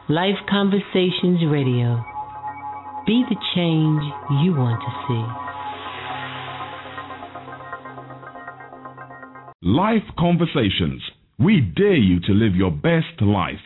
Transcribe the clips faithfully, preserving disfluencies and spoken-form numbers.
Life Conversations Radio. Be the change you want to see. Life Conversations. We dare you to live your best life.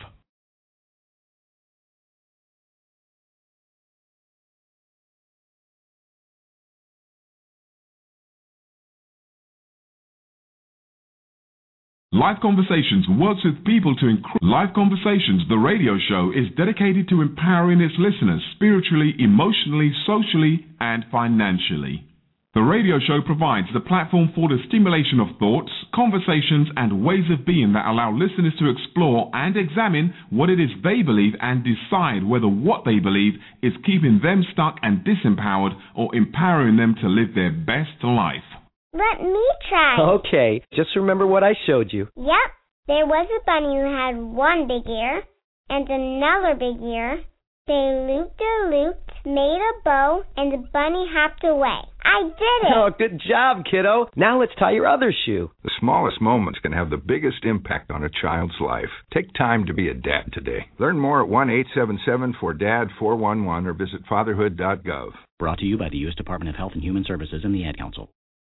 Life Conversations works with people to increase. Life Conversations, the radio show, is dedicated to empowering its listeners spiritually, emotionally, socially, and financially. The radio show provides the platform for the stimulation of thoughts, conversations, and ways of being that allow listeners to explore and examine what it is they believe and decide whether what they believe is keeping them stuck and disempowered or empowering them to live their best life. Let me try. Okay, just remember what I showed you. Yep, there was a bunny who had one big ear and another big ear. They looped-a-looped, made a bow, and the bunny hopped away. I did it! Oh, good job, kiddo. Now let's tie your other shoe. The smallest moments can have the biggest impact on a child's life. Take time to be a dad today. Learn more at one eight seven seven four D A D four one one or visit fatherhood dot gov. Brought to you by the U S Department of Health and Human Services and the Ad Council.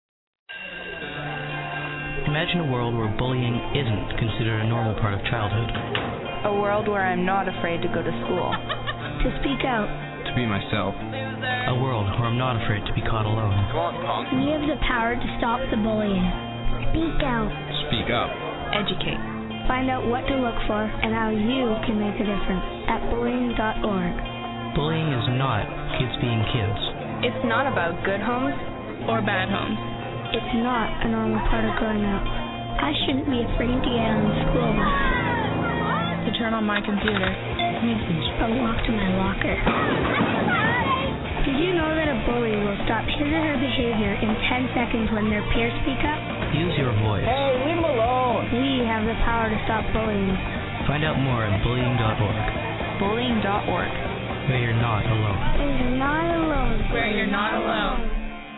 Imagine a world where bullying isn't considered a normal part of childhood. A world where I'm not afraid to go to school. To speak out. To be myself. A world where I'm not afraid to be caught alone. Come on, punk. We have the power to stop the bullying. Speak out. Speak up. Educate. Find out what to look for and how you can make a difference at bullying dot org. Bullying is not kids being kids. It's not about good homes or bad homes. It's not a normal part of growing up. I shouldn't be afraid to get on the school bus. To turn on my computer. Or walk to my locker. Did you know that a bully will stop his or her behavior in ten seconds when their peers speak up? Use your voice. Hey, leave them alone. We have the power to stop bullying. Find out more at bullying dot org. bullying dot org. Where you're not alone. Where you're not alone. Where you're not alone.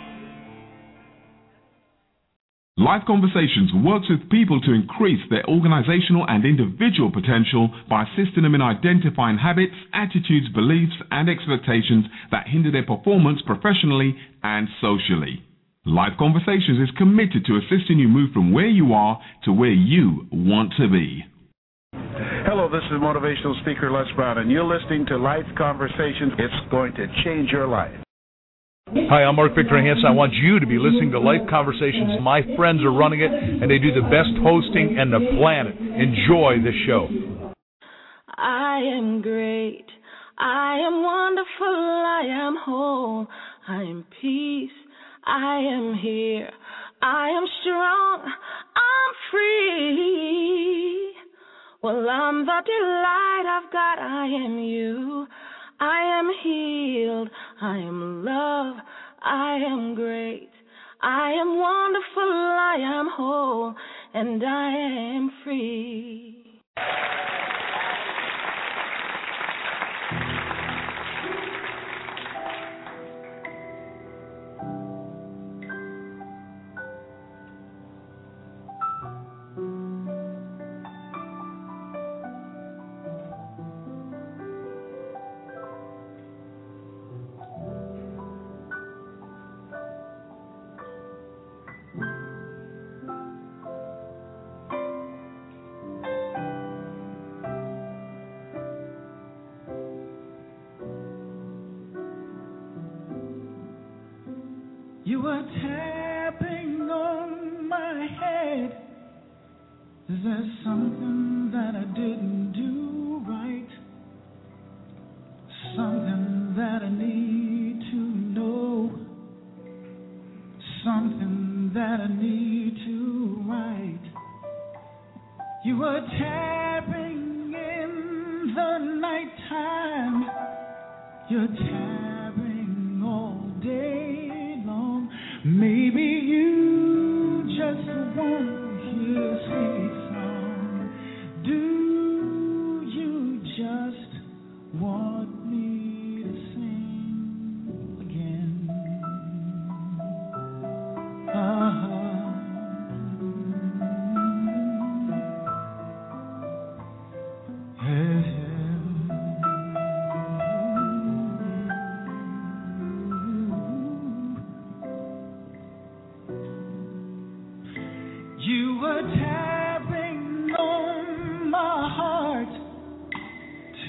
Life Conversations works with people to increase their organizational and individual potential by assisting them in identifying habits, attitudes, beliefs, and expectations that hinder their performance professionally and socially. Life Conversations is committed to assisting you move from where you are to where you want to be. Hello, this is motivational speaker Les Brown, and you're listening to Life Conversations. It's going to change your life. Hi, I'm Mark Victor Hansen. I want you to be listening to Life Conversations. My friends are running it, and they do the best hosting in the planet. Enjoy the show. I am great. I am wonderful. I am whole. I am peace. I am here. I am strong. I'm free. Well, I'm the delight of God. I am you. I am healed, I am love, I am great, I am wonderful, I am whole, and I am free. You were tapping on my head. Is there something that I didn't do right? Something that I need to know. Something that I need to write. You were tapping in the nighttime. You're tapping all day. Maybe you just want to hear a sweet song. Do you just want me to sing again? Uh-huh. Yeah.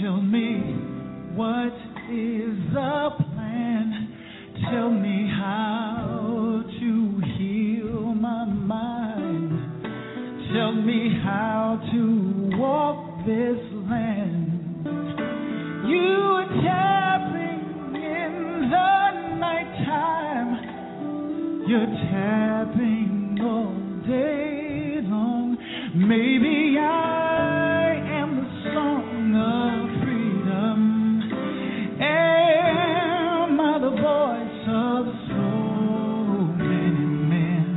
Tell me, what is the plan? Tell me how to heal my mind. Tell me how to walk this land. You are tapping in the nighttime. You're tapping all day long. Maybe I am the song of freedom. Am I the voice of so many men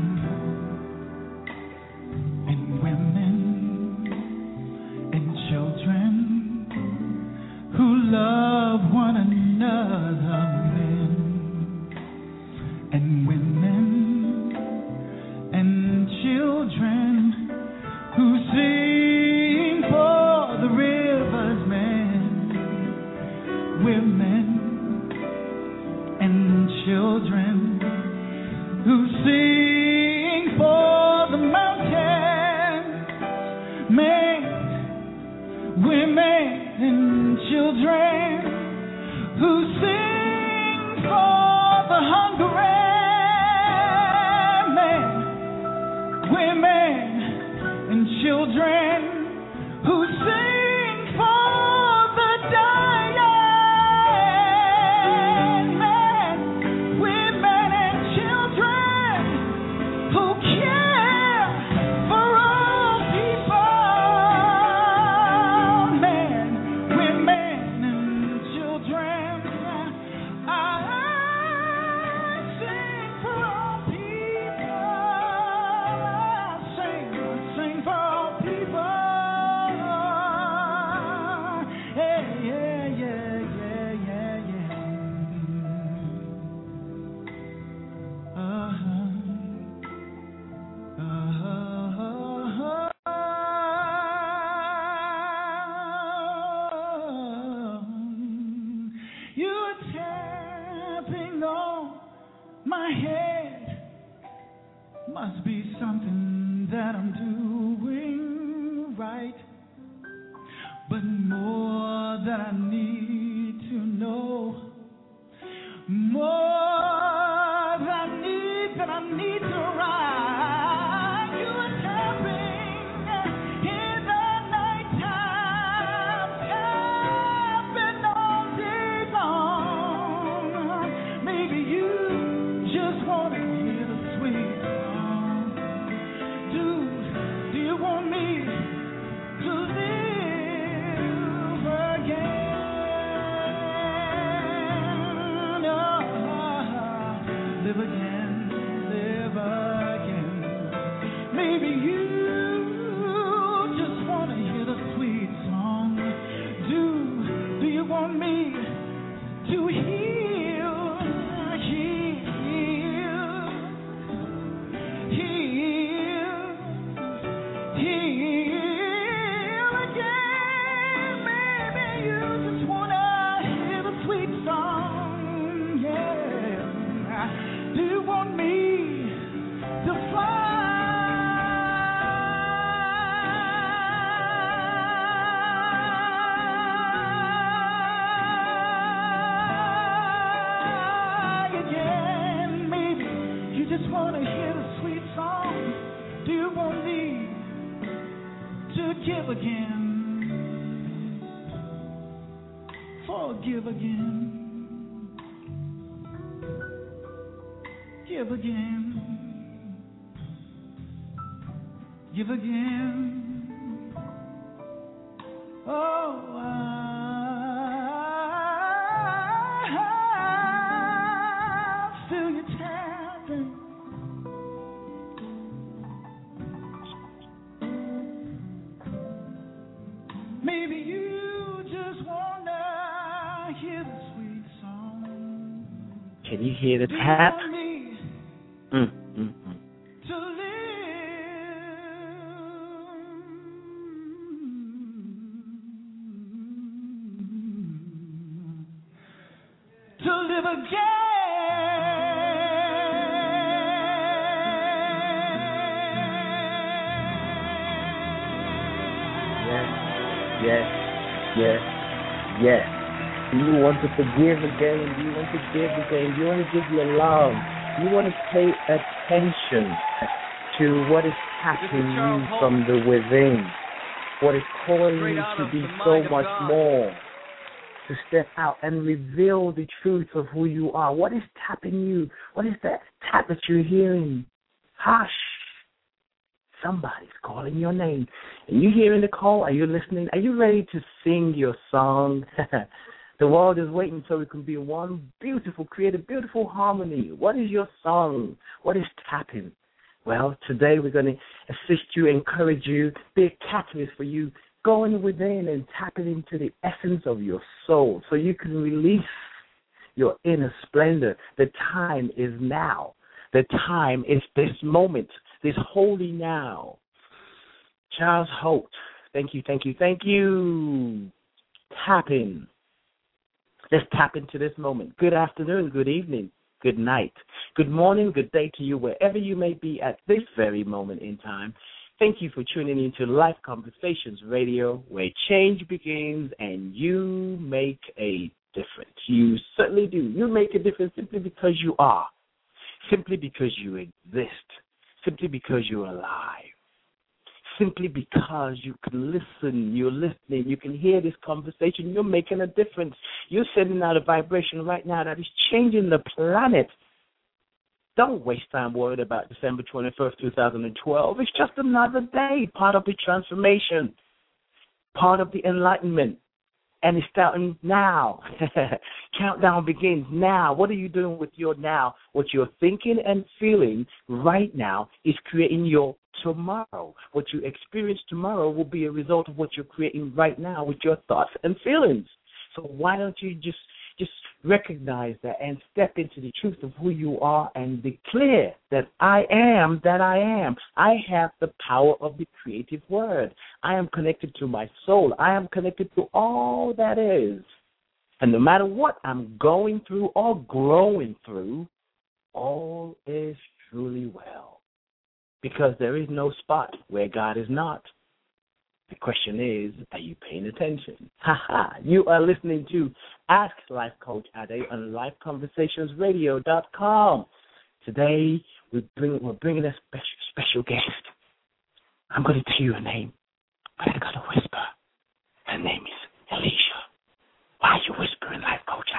and women and children who love one another, men and women and children who sing for the rivers, men, women and children who sing for the mountains, men, women and children who sing for the hungry, men, women and children who sing for the dying, men, women and children who care for all people, men, women and children. I sing for all people. Sing, sing for all people. Yeah, yeah, yeah, yeah, yeah, yeah. Uh-huh. Uh-huh. You're tapping on my head. Must be something that I'm doing right. But more that I need to know, more that I need, that I need to write. You are tapping in the nighttime, tapping all day long. Maybe you just want to hear the sweet song. Do, do you want me to live again? Oh, live again, live again. Maybe you just want to hear the sweet song. Do, do you want me to heal, heal, heal, heal again? Maybe you just want to hear the sweet song, yeah. Do you want me to fly again? Maybe you just want to hear the sweet song. Do you want me to give again? Forgive again. Give again. Give again. Oh, I feel you tapping. Maybe you just wanna hear the sweet song. Can you hear the Do you tap? want me Mm, mm, mm. to live, to live again? Yes, yes, yes. Yes. Do you want to forgive again? Do you want to give again? Do you want to give your love? Do you want to pay attention to what is tapping you from the within? What is calling you to be so much more? To step out and reveal the truth of who you are. What is tapping you? What is that tap that you're hearing? Hush. Somebody's calling your name. Are you hearing the call? Are you listening? Are you ready to sing your song? The world is waiting so it can be one beautiful, create a beautiful harmony. What is your song? What is tapping? Well, today we're going to assist you, encourage you, be a catalyst for you, going within and tapping into the essence of your soul so you can release your inner splendor. The time is now. The time is this moment, this holy now. Charles Holt, thank you, thank you, thank you. Tapping. Let's tap into this moment. Good afternoon, good evening, good night, good morning, good day to you, wherever you may be at this very moment in time. Thank you for tuning into Life Conversations Radio, where change begins and you make a difference. You certainly do. You make a difference simply because you are, simply because you exist, simply because you're alive, simply because you can listen, you're listening, you can hear this conversation, you're making a difference. You're sending out a vibration right now that is changing the planet. Don't waste time worried about December twenty-first, twenty twelve. It's just another day, part of the transformation, part of the enlightenment. And it's starting now. Countdown begins now. What are you doing with your now? What you're thinking and feeling right now is creating your tomorrow. What you experience tomorrow will be a result of what you're creating right now with your thoughts and feelings. So why don't you just just recognize that and step into the truth of who you are and declare that I am that I am. I have the power of the creative word. I am connected to my soul. I am connected to all that is. And no matter what I'm going through or growing through, all is truly well. Because there is no spot where God is not. The question is, are you paying attention? Ha-ha. You are listening to Ask Life Coach Ade on life conversations radio dot com. Today, we bring, we're bringing a special, special guest. I'm going to tell you her name, but I got to whisper. Her name is Alicia. Why are you whispering, Life Coach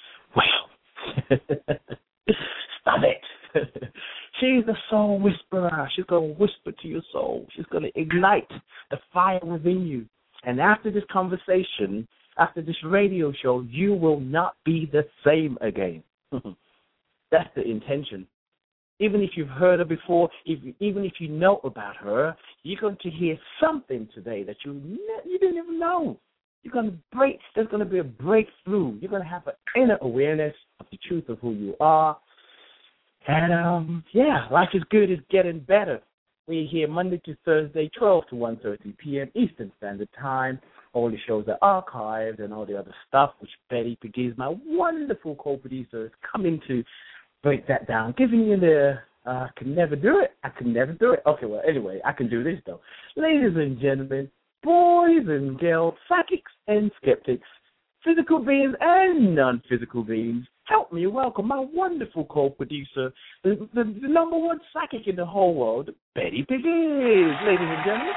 Ade? Well, stop it. She's the soul whisperer. She's going to whisper to your soul. She's going to ignite the fire within you. And after this conversation, after this radio show, you will not be the same again. That's the intention. Even if you've heard her before, if, even if you know about her, you're going to hear something today that you ne- you didn't even know. You're going to break. There's going to be a breakthrough. You're going to have an inner awareness of the truth of who you are. And, um, yeah, Life is Good is getting better. We're here Monday to Thursday, twelve to one thirty p.m. Eastern Standard Time. All the shows are archived and all the other stuff, which Betty Pegues, my wonderful co-producer, is coming to break that down, giving you the, uh, I can never do it. I can never do it. Okay, well, anyway, I can do this, though. Ladies and gentlemen, boys and girls, psychics and skeptics, physical beings and non-physical beings, help me welcome my wonderful co-producer, the, the, the number one psychic in the whole world, Betty Pegues. Ladies and gentlemen.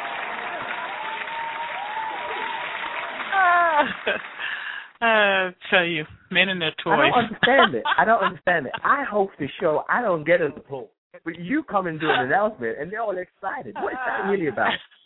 I tell you, men and their toys. I don't understand it. I don't understand it. I host the show. I don't get it. But you come and do an announcement, and they're all excited. What is that really about?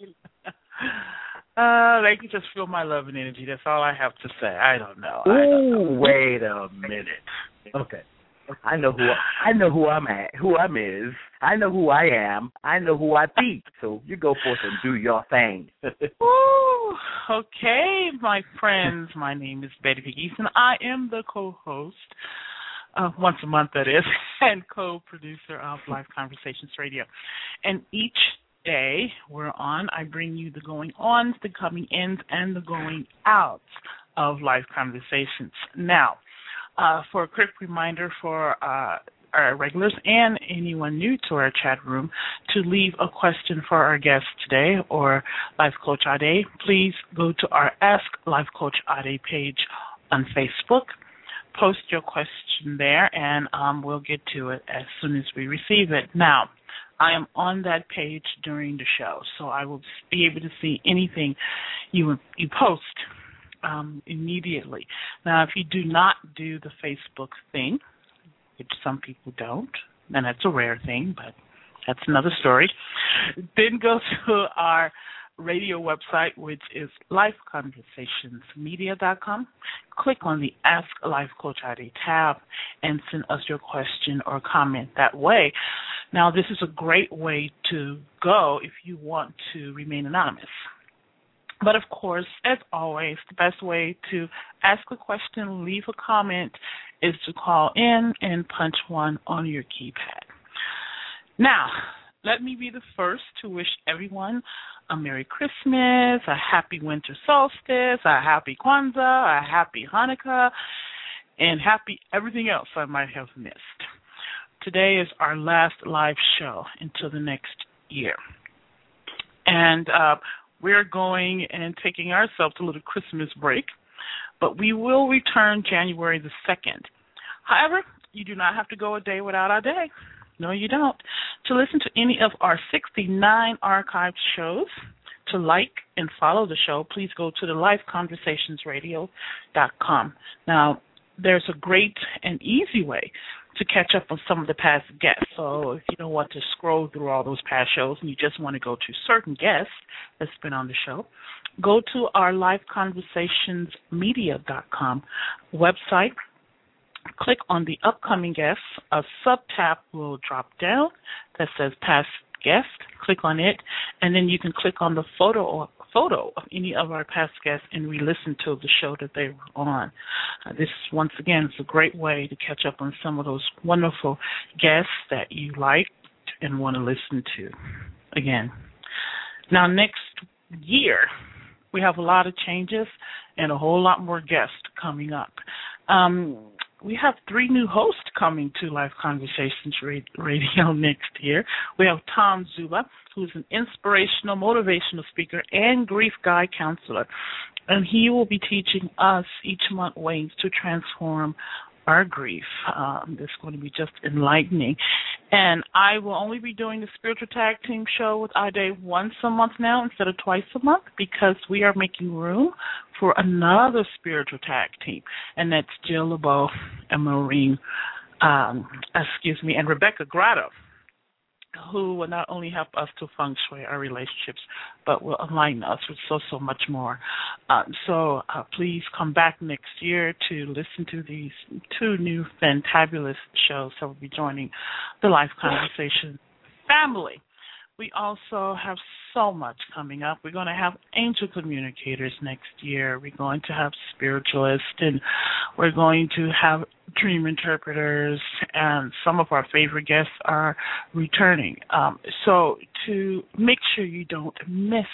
Uh, they can just feel my love and energy. That's all I have to say. I don't know. Ooh, I don't know. Wait a minute. Okay. I know who I, I know who I'm at, who I'm is. I know who I am. I know who I be. So you go forth and do your thing. Ooh, okay, my friends. My name is Betty Pegues, and I am the co-host, uh, once a month that is, and co-producer of Life Conversations Radio. And each day we're on, I bring you the going ons, the coming ins, and the going outs of Life Conversations. Now, Uh, for a quick reminder for uh, our regulars and anyone new to our chat room to leave a question for our guest today or Life Coach Ade, please go to our Ask Life Coach Ade page on Facebook. Post your question there, and um, we'll get to it as soon as we receive it. Now, I am on that page during the show, so I will be able to see anything you you post um, immediately. Now, if you do not do the Facebook thing, which some people don't, then that's a rare thing, but that's another story, then go to our radio website, which is life conversations media dot com. Click on the Ask Life Coach Ade tab and send us your question or comment that way. Now, this is a great way to go if you want to remain anonymous. But, of course, as always, the best way to ask a question, leave a comment, is to call in and punch one on your keypad. Now, let me be the first to wish everyone a Merry Christmas, a Happy Winter Solstice, a Happy Kwanzaa, a Happy Hanukkah, and happy everything else I might have missed. Today is our last live show until the next year. And uh, we're going and taking ourselves a little Christmas break, but we will return January the second. However, you do not have to go a day without our day. No, you don't. To listen to any of our sixty-nine archived shows, to like and follow the show, please go to the life conversations radio dot com. Now, there's a great and easy way to catch up on some of the past guests. So if you don't want to scroll through all those past shows and you just want to go to certain guests that's been on the show, go to our life conversations media dot com website. Click on the upcoming guests. A sub-tab will drop down that says past guest. Click on it, and then you can click on the photo or photo of any of our past guests and re-listen to the show that they were on. Uh, this, once again, is a great way to catch up on some of those wonderful guests that you liked and want to listen to again. Now, next year, we have a lot of changes and a whole lot more guests coming up. Um, We have three new hosts coming to Life Conversations Radio next year. We have Tom Zuba, who is an inspirational, motivational speaker and grief guide counselor. And he will be teaching us each month ways to transform our grief. Um, it's going to be just enlightening. And I will only be doing the Spiritual Tag Team show with Ade once a month now instead of twice a month because we are making room for another spiritual tag team, and that's Jill LeBeau and Maureen, um, excuse me, and Rebecca Grotto, who will not only help us to feng shui our relationships, but will enlighten us with so, so much more. Uh, so uh, please come back next year to listen to these two new fantabulous shows that will be joining the Life Conversation family. We also have so much coming up. We're going to have angel communicators next year. We're going to have spiritualists, and we're going to have dream interpreters, and some of our favorite guests are returning. Um, so to make sure you don't miss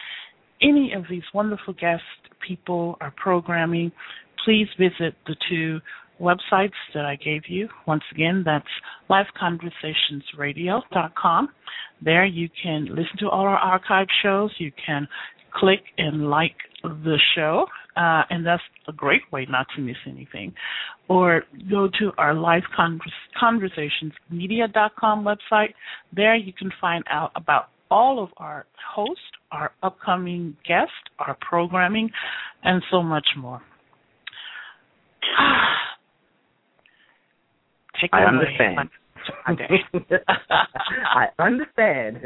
any of these wonderful guest people or programming, please visit the two websites that I gave you. Once again, that's life conversations radio dot com. There you can listen to all our archive shows. You can click and like the show, uh, and that's a great way not to miss anything. Or go to our life conversations media dot com website. There you can find out about all of our hosts, our upcoming guests, our programming, and so much more. Take it I away. understand. I understand.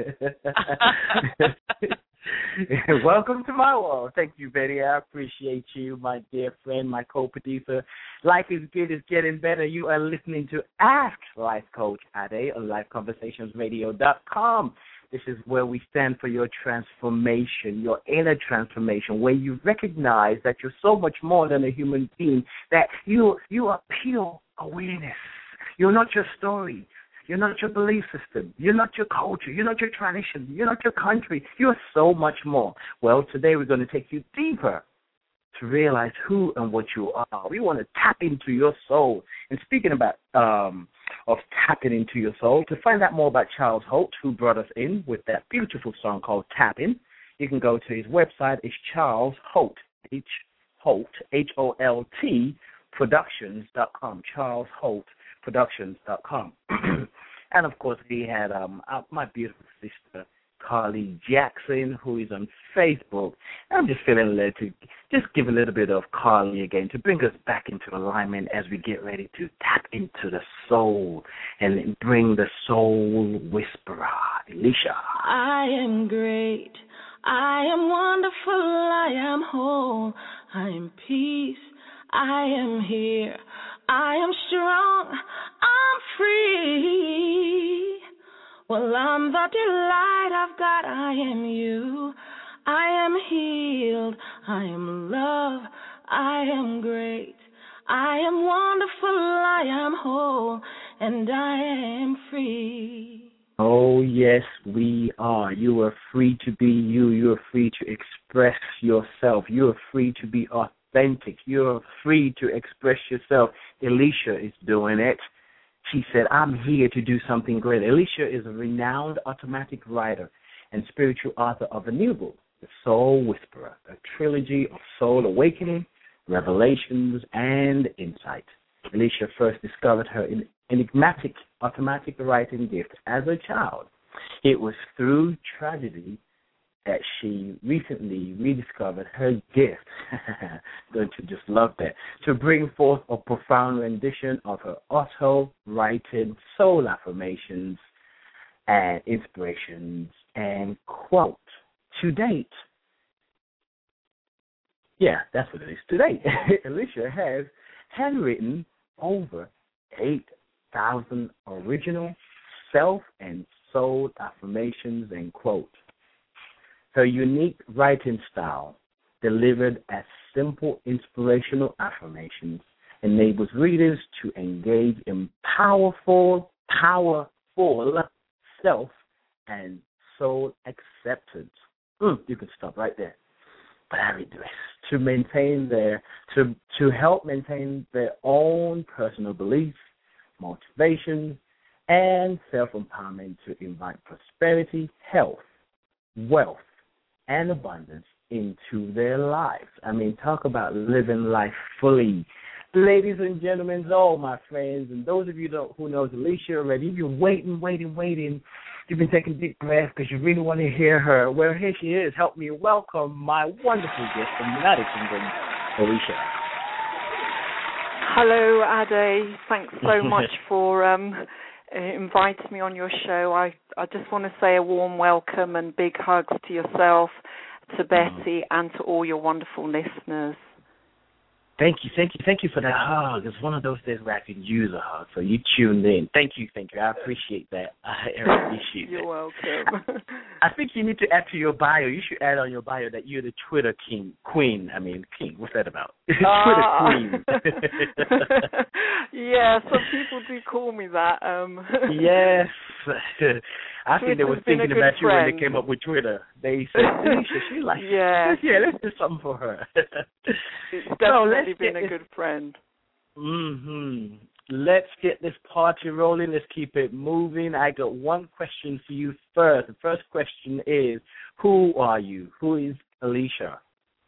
Welcome to my world. Thank you, Betty. I appreciate you, my dear friend, my co-producer. Life is good, is getting better. You are listening to Ask Life Coach Ade on life conversations radio dot com. This is where we stand for your transformation, your inner transformation, where you recognize that you're so much more than a human being, that you you are pure awareness. You're not your story. You're not your belief system. You're not your culture. You're not your tradition. You're not your country. You're so much more. Well, today we're going to take you deeper to realize who and what you are. We want to tap into your soul. And speaking about um, of tapping into your soul. To find out more about Charles Holt, who brought us in with that beautiful song called Tapping, you can go to his website. It's Charles Holt, H Holt, H O L T, Productions dot com, Charles Holt Productions dot com. And, of course, we had um, my beautiful sister, Carly Jackson, who is on Facebook. I'm just feeling led to just give a little bit of Carly again to bring us back into alignment as we get ready to tap into the soul and bring the soul whisperer, Alicia. I am great. I am wonderful. I am whole. I am peace. I am here. I am strong. I'm free. Well, I'm the delight of God. I am you. I am healed. I am love. I am great. I am wonderful. I am whole. And I am free. Oh, yes, we are. You are free to be you. You are free to express yourself. You are free to be authentic. You are free to express yourself. Alicia is doing it. She said, I'm here to do something great. Alicia is a renowned automatic writer and spiritual author of a new book, The Soul Whisperer, a trilogy of soul awakening, revelations, and insight. Alicia first discovered her enigmatic automatic writing gift as a child. It was through tragedy that she recently rediscovered her gift. Don't you just love that? To bring forth a profound rendition of her auto-written soul affirmations and inspirations and quote. To date, yeah, that's what it is. To date, Alicia has handwritten over eight thousand original self and soul affirmations and quotes. Her unique writing style, delivered as simple inspirational affirmations, enables readers to engage in powerful, powerful self and soul acceptance. Mm, you can stop right there. But I read the rest. To maintain their, to to help maintain their own personal beliefs, motivations, and self-empowerment to invite prosperity, health, wealth, and abundance into their lives. I mean, talk about living life fully. Ladies and gentlemen, all my friends, and those of you who know Alicia already, you've been waiting, waiting, waiting. You've been taking deep breaths because you really want to hear her. Well, here she is. Help me welcome my wonderful guest from the United Kingdom, Alicia. Hello, Ade. Thanks so much for um, inviting me on your show. I, I just want to say a warm welcome and big hugs to yourself, to Betty, and to all your wonderful listeners. Thank you, thank you, thank you for that hug. It's one of those days where I could use a hug, so you tuned in. Thank you, thank you. I appreciate that. I appreciate You're that. welcome. I think you need to add to your bio. You should add on your bio that you're the Twitter king, queen. I mean, king. What's that about? Uh, Twitter queen. Yeah, some people do call me that. Um, yes. I think they Twitter's were thinking about you friend. when they came up with Twitter. They said, Alicia, she like, yeah, yeah, let's do something for her. It's So definitely let's been get a this- good friend. Mm-hmm. Let's get this party rolling. Let's keep it moving. I got one question for you first. The first question is, who are you? Who is Alicia?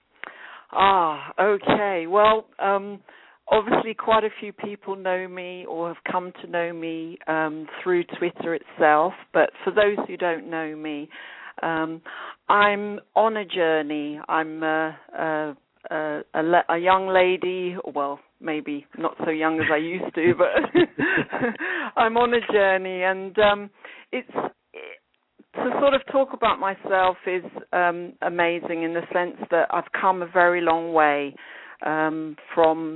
Ah, okay. Well, um, obviously quite a few people know me or have come to know me um, through Twitter itself, but for those who don't know me, um, I'm on a journey. I'm a, a, a, a, le- a young lady, well, maybe not so young as I used to, but I'm on a journey, and um, it's to sort of talk about myself is um, amazing in the sense that I've come a very long way um, from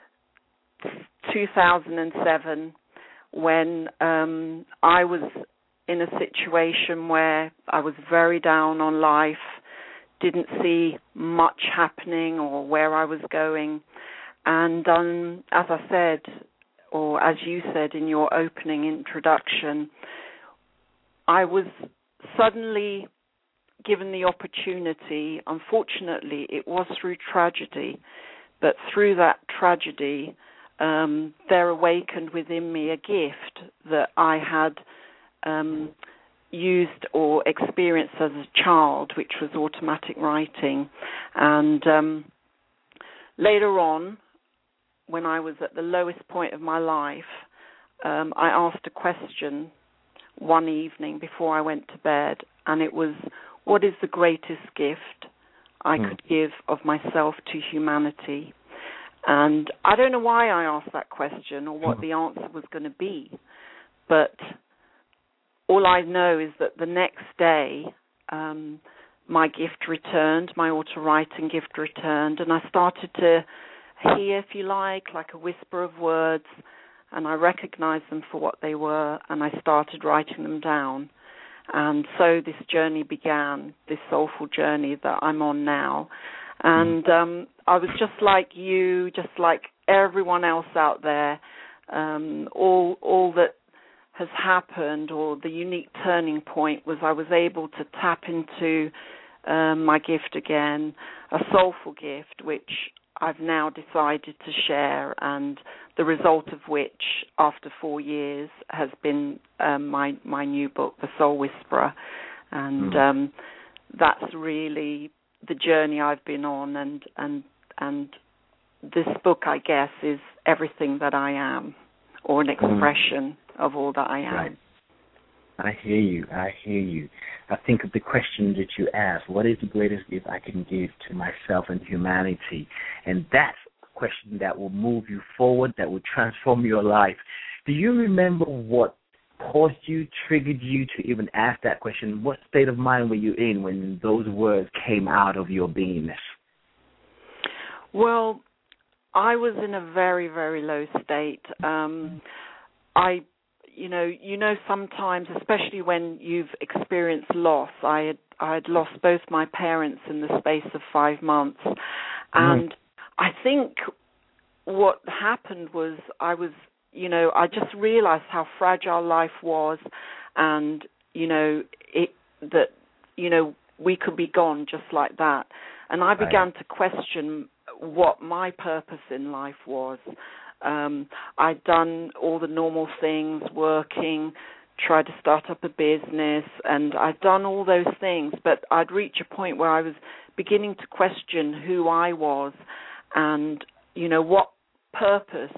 two thousand seven when um, I was in a situation where I was very down on life, didn't see much happening or where I was going. And um, as I said, or as you said in your opening introduction, I was suddenly given the opportunity. Unfortunately, it was through tragedy, but through that tragedy, um, there awakened within me a gift that I had um, used or experienced as a child, which was automatic writing. And um, later on, when I was at the lowest point of my life, um, I asked a question one evening before I went to bed, and it was, what is the greatest gift I mm. could give of myself to humanity? And I don't know why I asked that question or what the answer was going to be, but all I know is that the next day um, my gift returned, my auto-writing gift returned, and I started to hear, if you like, like a whisper of words, and I recognized them for what they were, and I started writing them down. And so this journey began, this soulful journey that I'm on now. And um, I was just like you, just like everyone else out there. Um, all all that has happened, or the unique turning point, was I was able to tap into um, my gift again, a soulful gift, which I've now decided to share, and the result of which, after four years, has been um, my my new book, The Soul Whisperer. And mm. um, that's really the journey I've been on, and and and this book, I guess, is everything that I am, or an expression mm. of all that I am. Right. I hear you. I hear you. I think of the question that you asked, what is the greatest gift I can give to myself and humanity? And that's a question that will move you forward, that will transform your life. Do you remember what caused you, triggered you to even ask that question? What state of mind were you in when those words came out of your beingness? Well, I was in a very, very low state. Um, I, you know, you know, sometimes, especially when you've experienced loss, I had, I had lost both my parents in the space of five months. And mm. I think what happened was I was, you know, I just realized how fragile life was, and, you know, it that, you know, we could be gone just like that. And I began right. to question what my purpose in life was. Um, I'd done all the normal things, working, tried to start up a business, and I'd done all those things, but I'd reached a point where I was beginning to question who I was and, you know, what purpose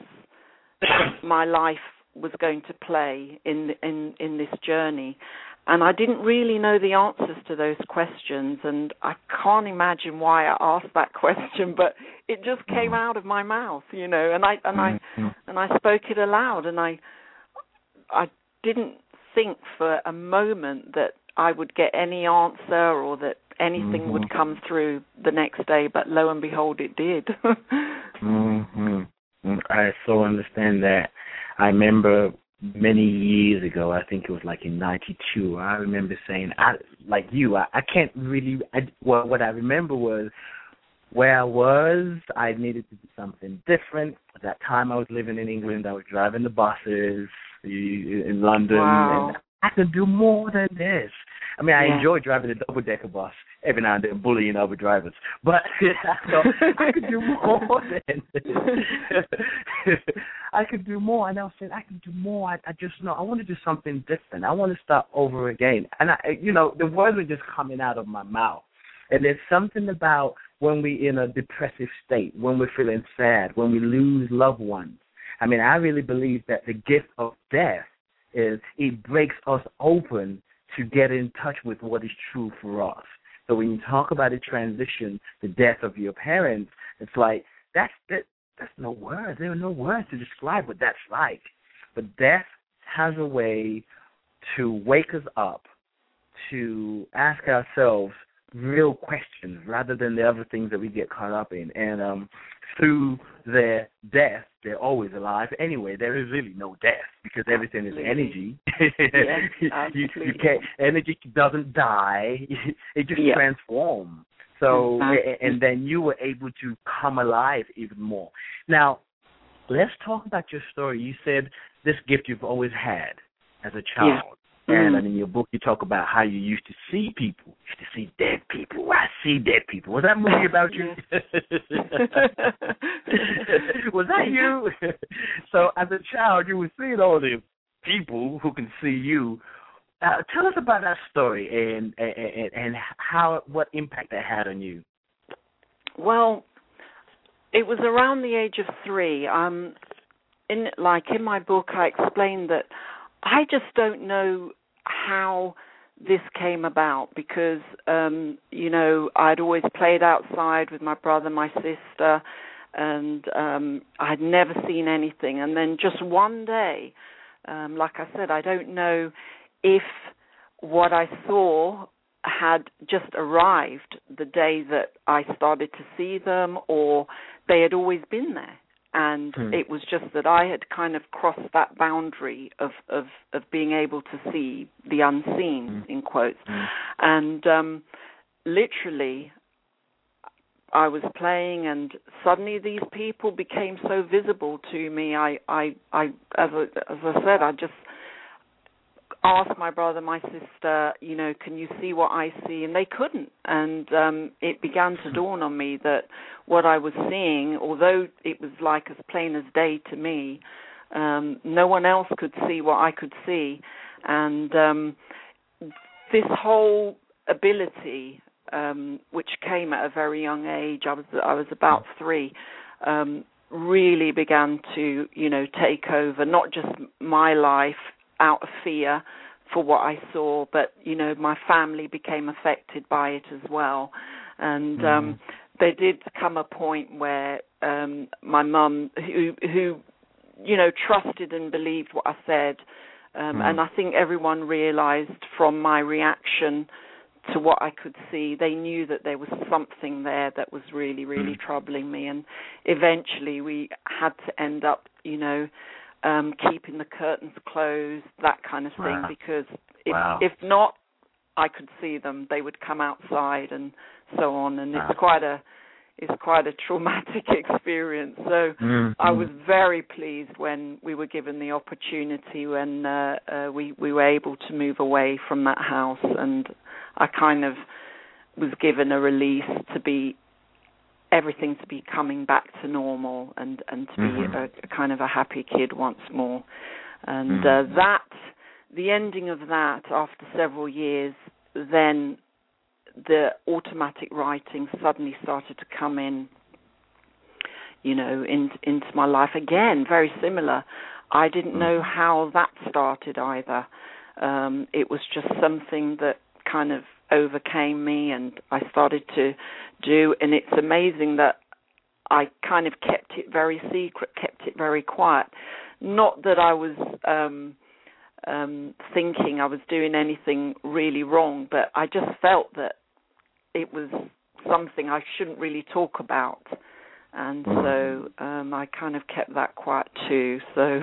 my life was going to play in in in this journey. And I didn't really know the answers to those questions, and I can't imagine why I asked that question, but it just came out of my mouth, you know, and I and I and I spoke it aloud, and I I didn't think for a moment that I would get any answer or that anything mm-hmm. would come through the next day, but lo and behold, it did. mm-hmm. I so understand that. I remember many years ago, I think it was like in ninety-two, I remember saying, I, like you, I, I can't really, I, well, what I remember was where I was, I needed to do something different. At that time, I was living in England. I was driving the buses in London. Wow. And I could do more than this. I mean, I yeah. enjoy driving a double-decker bus every now and then, bullying other drivers. But so I could do more than this. I could do more. And I was saying, I could do more. I, I just know I want to do something different. I want to start over again. And, I, you know, the words were just coming out of my mouth. And there's something about when we're in a depressive state, when we're feeling sad, when we lose loved ones. I mean, I really believe that the gift of death is it breaks us open to get in touch with what is true for us. So when you talk about a transition, the death of your parents, it's like, that's that, that's no words. There are no words to describe what that's like. But death has a way to wake us up, to ask ourselves real questions rather than the other things that we get caught up in. And um, through their death, they're always alive. Anyway, there is really no death because everything is energy. Yes, you, you can't, energy doesn't die. It just yeah. transforms. So, exactly. and then you were able to come alive even more. Now, let's talk about your story. You said this gift you've always had as a child. Yeah. And mm. in your book, you talk about how you used to see people. You used to see dead people. I see dead people. Was that movie about you? Was that you? So as a child, you were seeing all the people who can see you. Uh, tell us about that story and, and and how what impact that had on you. Well, it was around the age of three. Um, in like in my book, I explained that I just don't know how this came about because um, you know I'd always played outside with my brother, my sister, and um, I'd never seen anything. And then just one day, um, like I said, I don't know if what I saw had just arrived the day that I started to see them or they had always been there. And hmm. it was just that I had kind of crossed that boundary of, of, of being able to see the unseen, hmm. in quotes. Hmm. And um, literally, I was playing and suddenly these people became so visible to me. I, I, I as, I, as I said, I just asked my brother, my sister, you know, can you see what I see? And they couldn't. And um, it began to dawn on me that what I was seeing, although it was like as plain as day to me, um, no one else could see what I could see. And um, this whole ability, um, which came at a very young age, I was I was about three, um, really began to, you know, take over not just my life out of fear for what I saw, but, you know, my family became affected by it as well. And mm. um, there did come a point where um, my mum, who, who, you know, trusted and believed what I said, um, mm. and I think everyone realized from my reaction to what I could see, they knew that there was something there that was really, really mm. troubling me. And eventually we had to end up, you know, Um, keeping the curtains closed, that kind of thing, wow. because if, wow. if not, I could see them. They would come outside and so on, and wow. it's quite a it's quite a traumatic experience. So mm-hmm. I was very pleased when we were given the opportunity when uh, uh, we we were able to move away from that house, and I kind of was given a release to be. Everything to be coming back to normal and, and to mm-hmm. be a, a kind of a happy kid once more. And mm-hmm. uh, that, the ending of that after several years, then the automatic writing suddenly started to come in, you know, in, into my life. Again, very similar. I didn't mm-hmm. know how that started either. Um, it was just something that kind of overcame me and I started to do, and it's amazing that I kind of kept it very secret, kept it very quiet. Not that I was um, um, thinking I was doing anything really wrong, but I just felt that it was something I shouldn't really talk about. And so um, I kind of kept that quiet too. So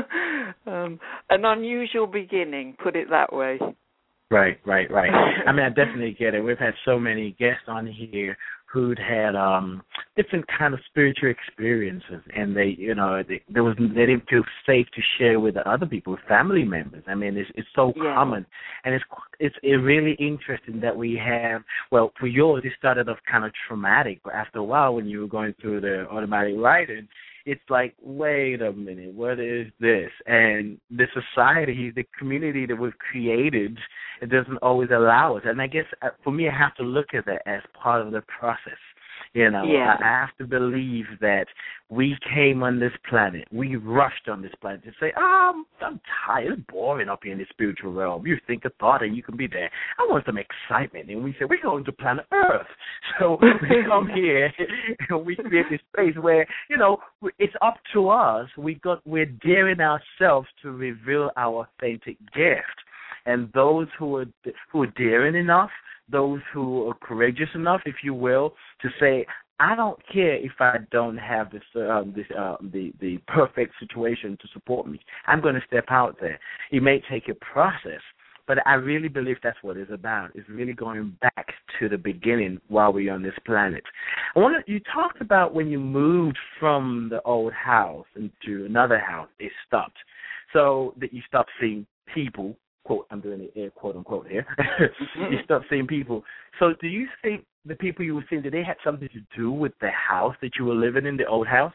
um, an unusual beginning, put it that way. Right, right, right. I mean, I definitely get it. We've had so many guests on here who'd had um, different kind of spiritual experiences, and they, you know, they, there was they didn't feel safe to share with the other people, with family members. I mean, it's it's so yeah. common, and it's it's it really interesting that we have. Well, for yours, it started off kind of traumatic, but after a while, when you were going through the automatic writing, it's like, wait a minute, what is this? And the society, the community that we've created, it doesn't always allow us. And I guess for me, I have to look at that as part of the process. You know, yeah. I have to believe that we came on this planet. We rushed on this planet to say, oh, I'm tired. It's boring up here in the spiritual realm. You think a thought and you can be there. I want some excitement. And we say, we're going to planet Earth. So we come here and we create this space where, you know, it's up to us. We got, we're daring ourselves to reveal our authentic gift. And those who are who are daring enough, those who are courageous enough, if you will, to say, I don't care if I don't have this, um, this uh, the the perfect situation to support me. I'm going to step out there. It may take a process, but I really believe that's what it's about. It's really going back to the beginning while we're on this planet. I want to, you talked about when you moved from the old house into another house, it stopped. So that you stopped seeing people quote, I'm doing the air quote unquote here, you stop seeing people. So do you think the people you were seeing, did they have something to do with the house that you were living in, the old house?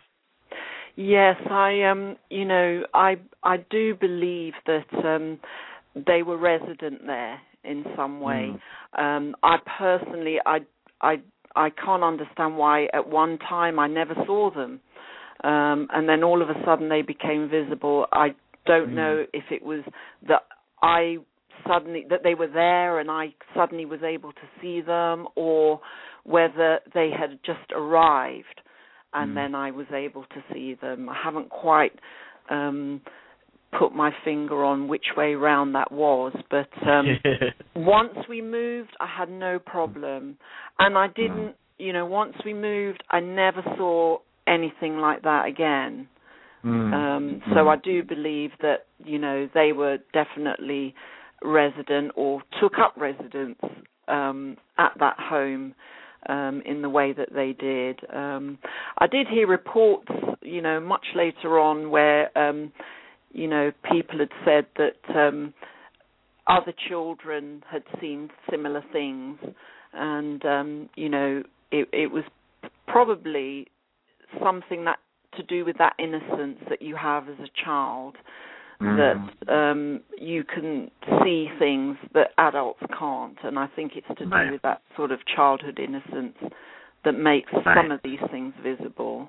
Yes, I um, you know, I I do believe that um, they were resident there in some way. Mm. Um, I personally, I I I can't understand why at one time I never saw them, um, and then all of a sudden they became visible. I don't mm. know if it was that I suddenly that they were there and I suddenly was able to see them, or whether they had just arrived and mm. then I was able to see them. I haven't quite um, put my finger on which way round that was, but um, once we moved, I had no problem. And I didn't, you know, once we moved, I never saw anything like that again. Mm. Um, so mm. I do believe that, you know, they were definitely resident or took up residence um, at that home. Um, in the way that they did. Um, I did hear reports, you know, much later on where, um, you know, people had said that um, other children had seen similar things, and, um, you know, it, it was probably something that to do with that innocence that you have as a child, mm. that um, you can see things that adults can't, and I think it's to do right. with that sort of childhood innocence that makes right. some of these things visible.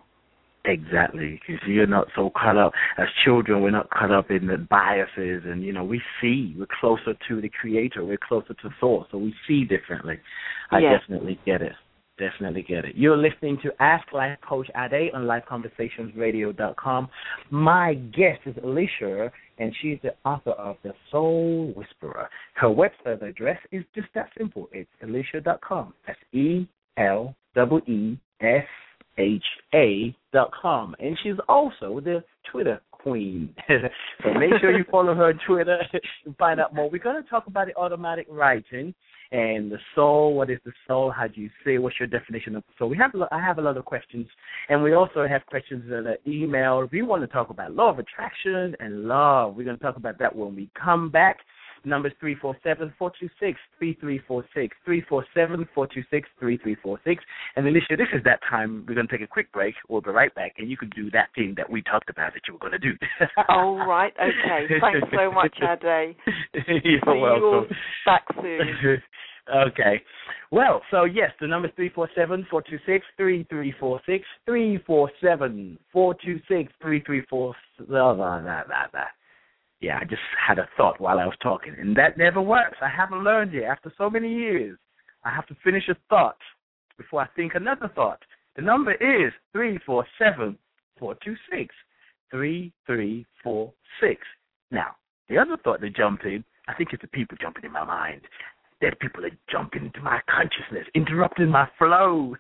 Exactly, because you're not so caught up. As children, we're not caught up in the biases, and, you know, we see. We're closer to the Creator. We're closer to Source, so we see differently. I yes. definitely get it. Definitely get it. You're listening to Ask Life Coach Ade on life conversations radio dot com. My guest is Alicia, and she's the author of The Soul Whisperer. Her website address is just that simple. It's alicia dot com. That's E L E E S H A dot com. And she's also the Twitter queen. So make sure you follow her on Twitter and find out more. We're going to talk about the automatic writing and the soul. What is the soul? How do you say? What's your definition of the soul? We have, I have a lot of questions, and we also have questions in the email. We want to talk about law of attraction and love. We're going to talk about that when we come back. Number is three four seven, four two six, three three four six, three four seven, four two six, three three four six. And Alicia, this is that time. We're going to take a quick break. We'll be right back, and you can do that thing that we talked about that you were going to do. All right. Okay. Thanks so much, Ade. You're See welcome. you back soon. Okay. Well, so yes, the number is three four seven, four two six, three three four six, three four seven, four two six, three three four six. Blah, blah, blah, blah, blah. Yeah, I just had a thought while I was talking, and that never works. I haven't learned yet. After so many years, I have to finish a thought before I think another thought. The number is three four seven, four two six, three three four six. Now, the other thought that jumped in, I think it's the people jumping in my mind. Dead people are jumping into my consciousness, interrupting my flow.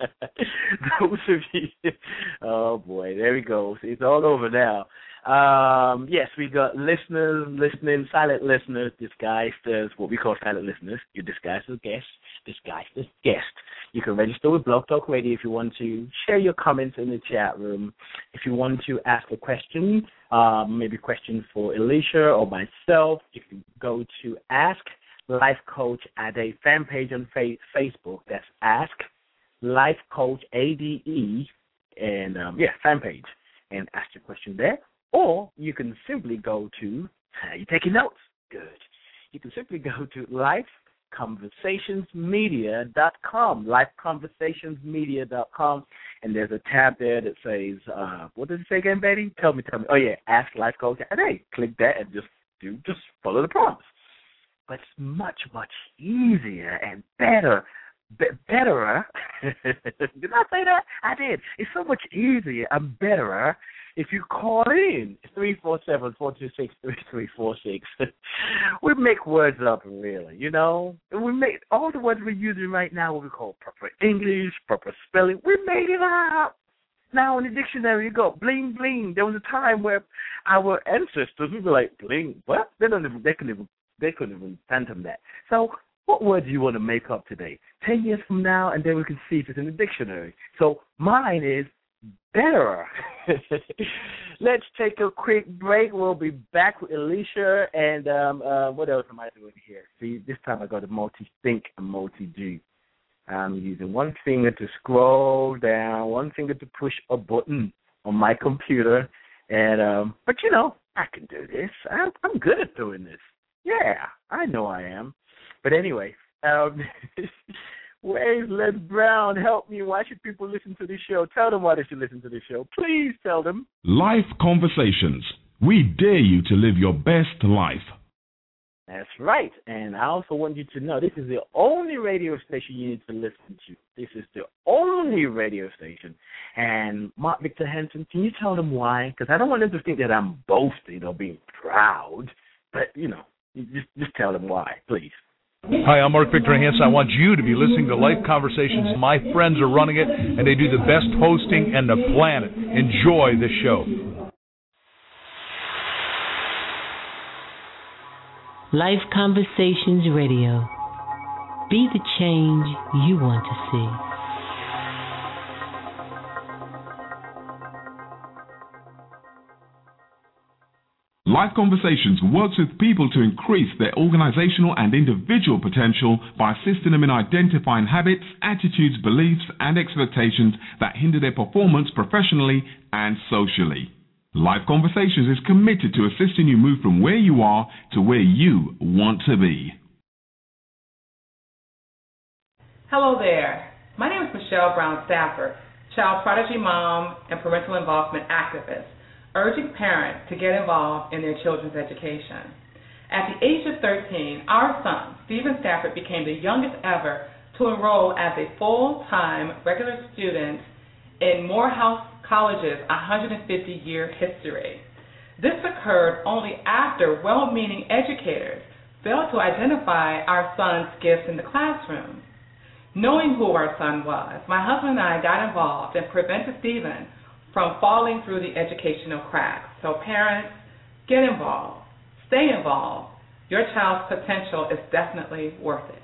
Those of you, oh boy, there we go. See, it's all over now. Um, yes, we got listeners listening, silent listeners disguised as what we call silent listeners. You're disguised as guests, disguised as guests. You can register with Blog Talk Radio if you want to share your comments in the chat room. If you want to ask a question, um, maybe a question for Alicia or myself, you can go to Ask Life Coach Ade fan page on fa- Facebook. That's Ask Life Coach A D E, and um, yeah, fan page, and ask your question there. Or you can simply go to, uh, you taking notes? Good. You can simply go to life conversations media dot com, life conversations media dot com, and there's a tab there that says, uh, what does it say again, Betty? Tell me, tell me. Oh, yeah, Ask Life Coach Ade. Click that and just do, just follow the prompts. But it's much, much easier and better. Be- betterer. Did I say that? I did. It's so much easier and betterer if you call in. three four seven, four two six, three three four six. We make words up, really, you know. We make all the words we're using right now, what we call proper English, proper spelling. We made it up. Now in the dictionary you go, bling, bling. There was a time where our ancestors would be like, bling, what? They don't even, they couldn't even They couldn't even phantom that. So what word do you want to make up today? Ten years from now, and then we can see if it's in the dictionary. So mine is better. Let's take a quick break. We'll be back with Alicia. And um, uh, what else am I doing here? See, this time I got a multi-think and multi-do. I'm using one finger to scroll down, one finger to push a button on my computer. And um, but, you know, I can do this. I'm, I'm good at doing this. Yeah, I know I am. But anyway, um, where is Les Brown? Help me. Why should people listen to this show? Tell them why they should listen to this show. Please tell them. Life Conversations. We dare you to live your best life. That's right. And I also want you to know this is the only radio station you need to listen to. This is the only radio station. And Mark Victor Hansen, can you tell them why? Because I don't want them to think that I'm boasting or being proud. But, you know, just, just tell them why, please. Hi, I'm Mark Victor Hansen. I want you to be listening to Life Conversations. My friends are running it, and they do the best hosting on the planet. Enjoy the show. Life Conversations Radio. Be the change you want to see. Life Conversations works with people to increase their organizational and individual potential by assisting them in identifying habits, attitudes, beliefs, and expectations that hinder their performance professionally and socially. Life Conversations is committed to assisting you move from where you are to where you want to be. Hello there. My name is Michelle Brown Stafford, child prodigy mom and parental involvement activist, urging parents to get involved in their children's education. At the age of thirteen, our son, Stephen Stafford, became the youngest ever to enroll as a full-time regular student in Morehouse College's one hundred fifty year history. This occurred only after well-meaning educators failed to identify our son's gifts in the classroom. Knowing who our son was, my husband and I got involved and prevented Stephen from falling through the educational cracks. So parents, get involved. Stay involved. Your child's potential is definitely worth it.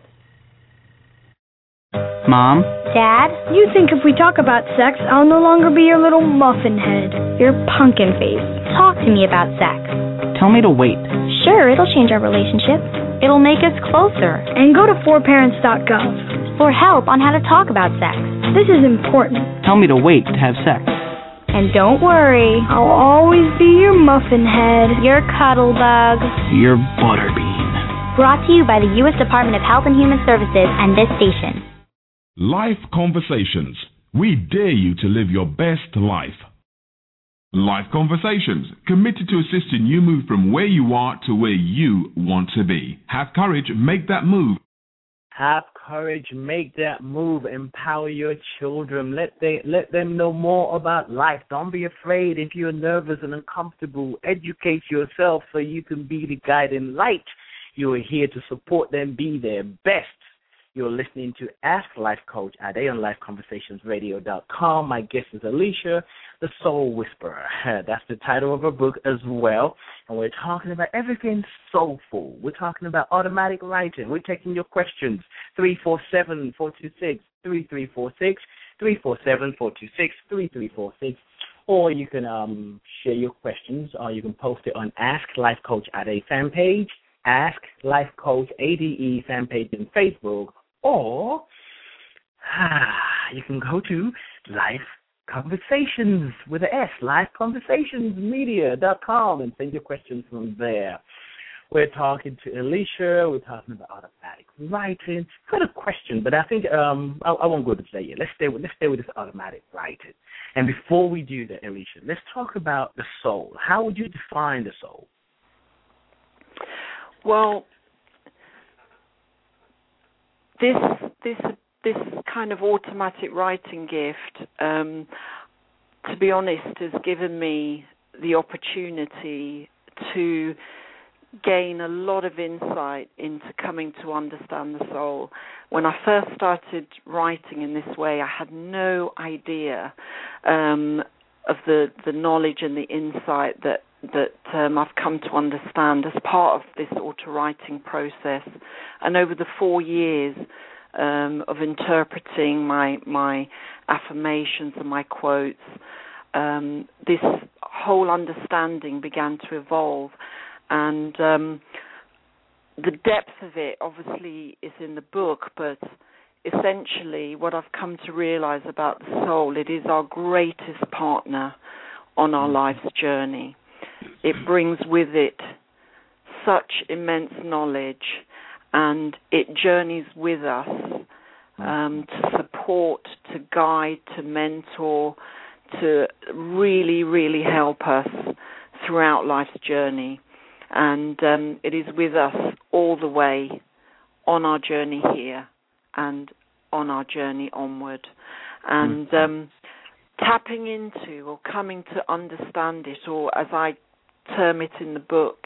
Mom? Dad? You think if we talk about sex, I'll no longer be your little muffin head, your pumpkin face. Talk to me about sex. Tell me to wait. Sure, it'll change our relationship. It'll make us closer. And go to four parents dot gov for help on how to talk about sex. This is important. Tell me to wait to have sex. And don't worry, I'll always be your muffin head, your cuddle bug, your butterbean. Brought to you by the U S Department of Health and Human Services and this station. Life Conversations. We dare you to live your best life. Life Conversations, committed to assisting you move from where you are to where you want to be. Have courage, make that move. Have courage, make that move, empower your children. Let they let them know more about life. Don't be afraid if you're nervous and uncomfortable. Educate yourself so you can be the guiding light. You are here to support them be their best. You're listening to Ask Life Coach Ade on life conversations radio dot com. My guest is Alicia, the Soul Whisperer. That's the title of her book as well. And we're talking about everything soulful. We're talking about automatic writing. We're taking your questions. three four seven, four two six, three three four six, three four seven, four two six, three three four six. Or you can um, share your questions, or you can post it on Ask Life Coach Ade fan page, Ask Life Coach A D E fan page on Facebook, or ah, you can go to Life Conversations with an S, life conversations media dot com, and send your questions from there. We're talking to Alicia. We're talking about automatic writing. Got a question, but I think um, I, I won't go to today yet. Let's stay with let's stay with this automatic writing. And before we do that, Alicia, let's talk about the soul. How would you define the soul? Well, this this this kind of automatic writing gift, um, to be honest, has given me the opportunity to gain a lot of insight into coming to understand the soul. When I first started writing in this way, I had no idea um, of the, the knowledge and the insight that that um, I've come to understand as part of this auto-writing process. And over the four years um, of interpreting my my affirmations and my quotes, um, this whole understanding began to evolve. And um, the depth of it obviously is in the book, but essentially what I've come to realize about the soul, it is our greatest partner on our life's journey. It brings with it such immense knowledge, and it journeys with us um, to support, to guide, to mentor, to really, really help us throughout life's journey. And um, it is with us all the way on our journey here and on our journey onward. And um, tapping into or coming to understand it, or as I term it in the book,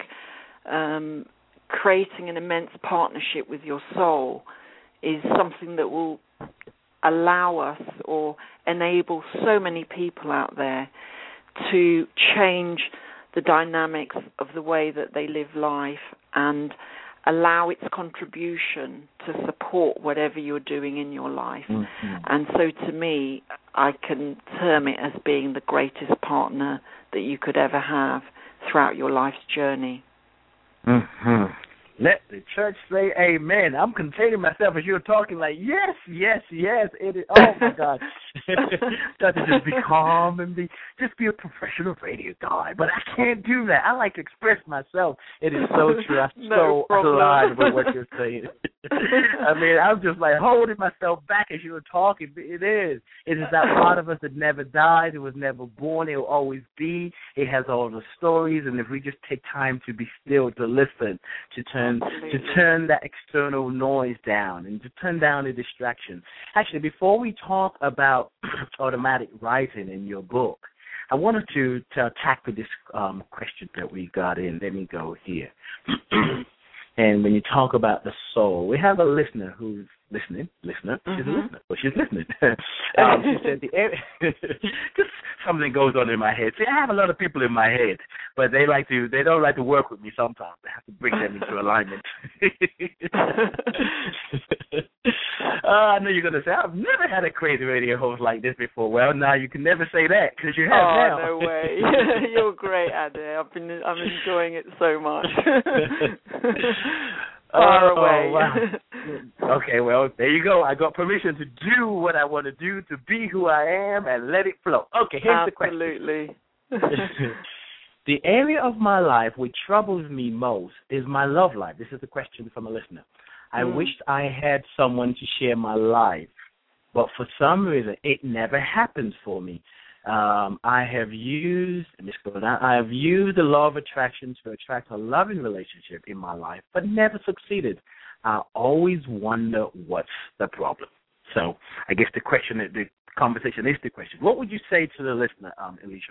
um, creating an immense partnership with your soul is something that will allow us or enable so many people out there to change the dynamics of the way that they live life and allow its contribution to support whatever you're doing in your life. Mm-hmm. And so to me, I can term it as being the greatest partner that you could ever have throughout your life's journey. Mm-hmm. Let the church say amen. I'm containing myself as you're talking, like, yes, yes, yes. It is. Oh, my God. Got to just be calm and be, just be a professional radio guy. But I can't do that. I like to express myself. It is so true. I'm no so aligned with what you're saying. I mean, I'm just like holding myself back as you were talking. It is. It is that part of us that never dies. It was never born. It will always be. It has all the stories. And if we just take time to be still, to listen, to turn Absolutely. to turn that external noise down and to turn down the distraction. Actually, before we talk about automatic writing in your book, I wanted to, to tackle this um, question that we got in. Let me go here. And when you talk about the soul, we have a listener who's listening. Listener, she's mm-hmm. a listener. Well, she's listening. um, she said, the just something goes on in my head. See, I have a lot of people in my head, but they like to. They don't like to work with me sometimes. I have to bring them into alignment. uh, I know you're going to say, I've never had a crazy radio host like this before. Well, now you can never say that because you have oh, now. Oh, no way. You're great, Ade. I've been, I'm enjoying it so much. Far oh, away. Wow. Okay, well, there you go. I got permission to do what I want to do, to be who I am, and let it flow. Okay, here's Absolutely. the question. The area of my life which troubles me most is my love life. This is a question from a listener. I mm. wished I had someone to share my life, but for some reason it never happens for me. Um, I have used, let me scroll down, I have used the law of attraction to attract a loving relationship in my life, but never succeeded. I always wonder what's the problem. So I guess the question, the conversation is the question. What would you say to the listener, um, Alicia?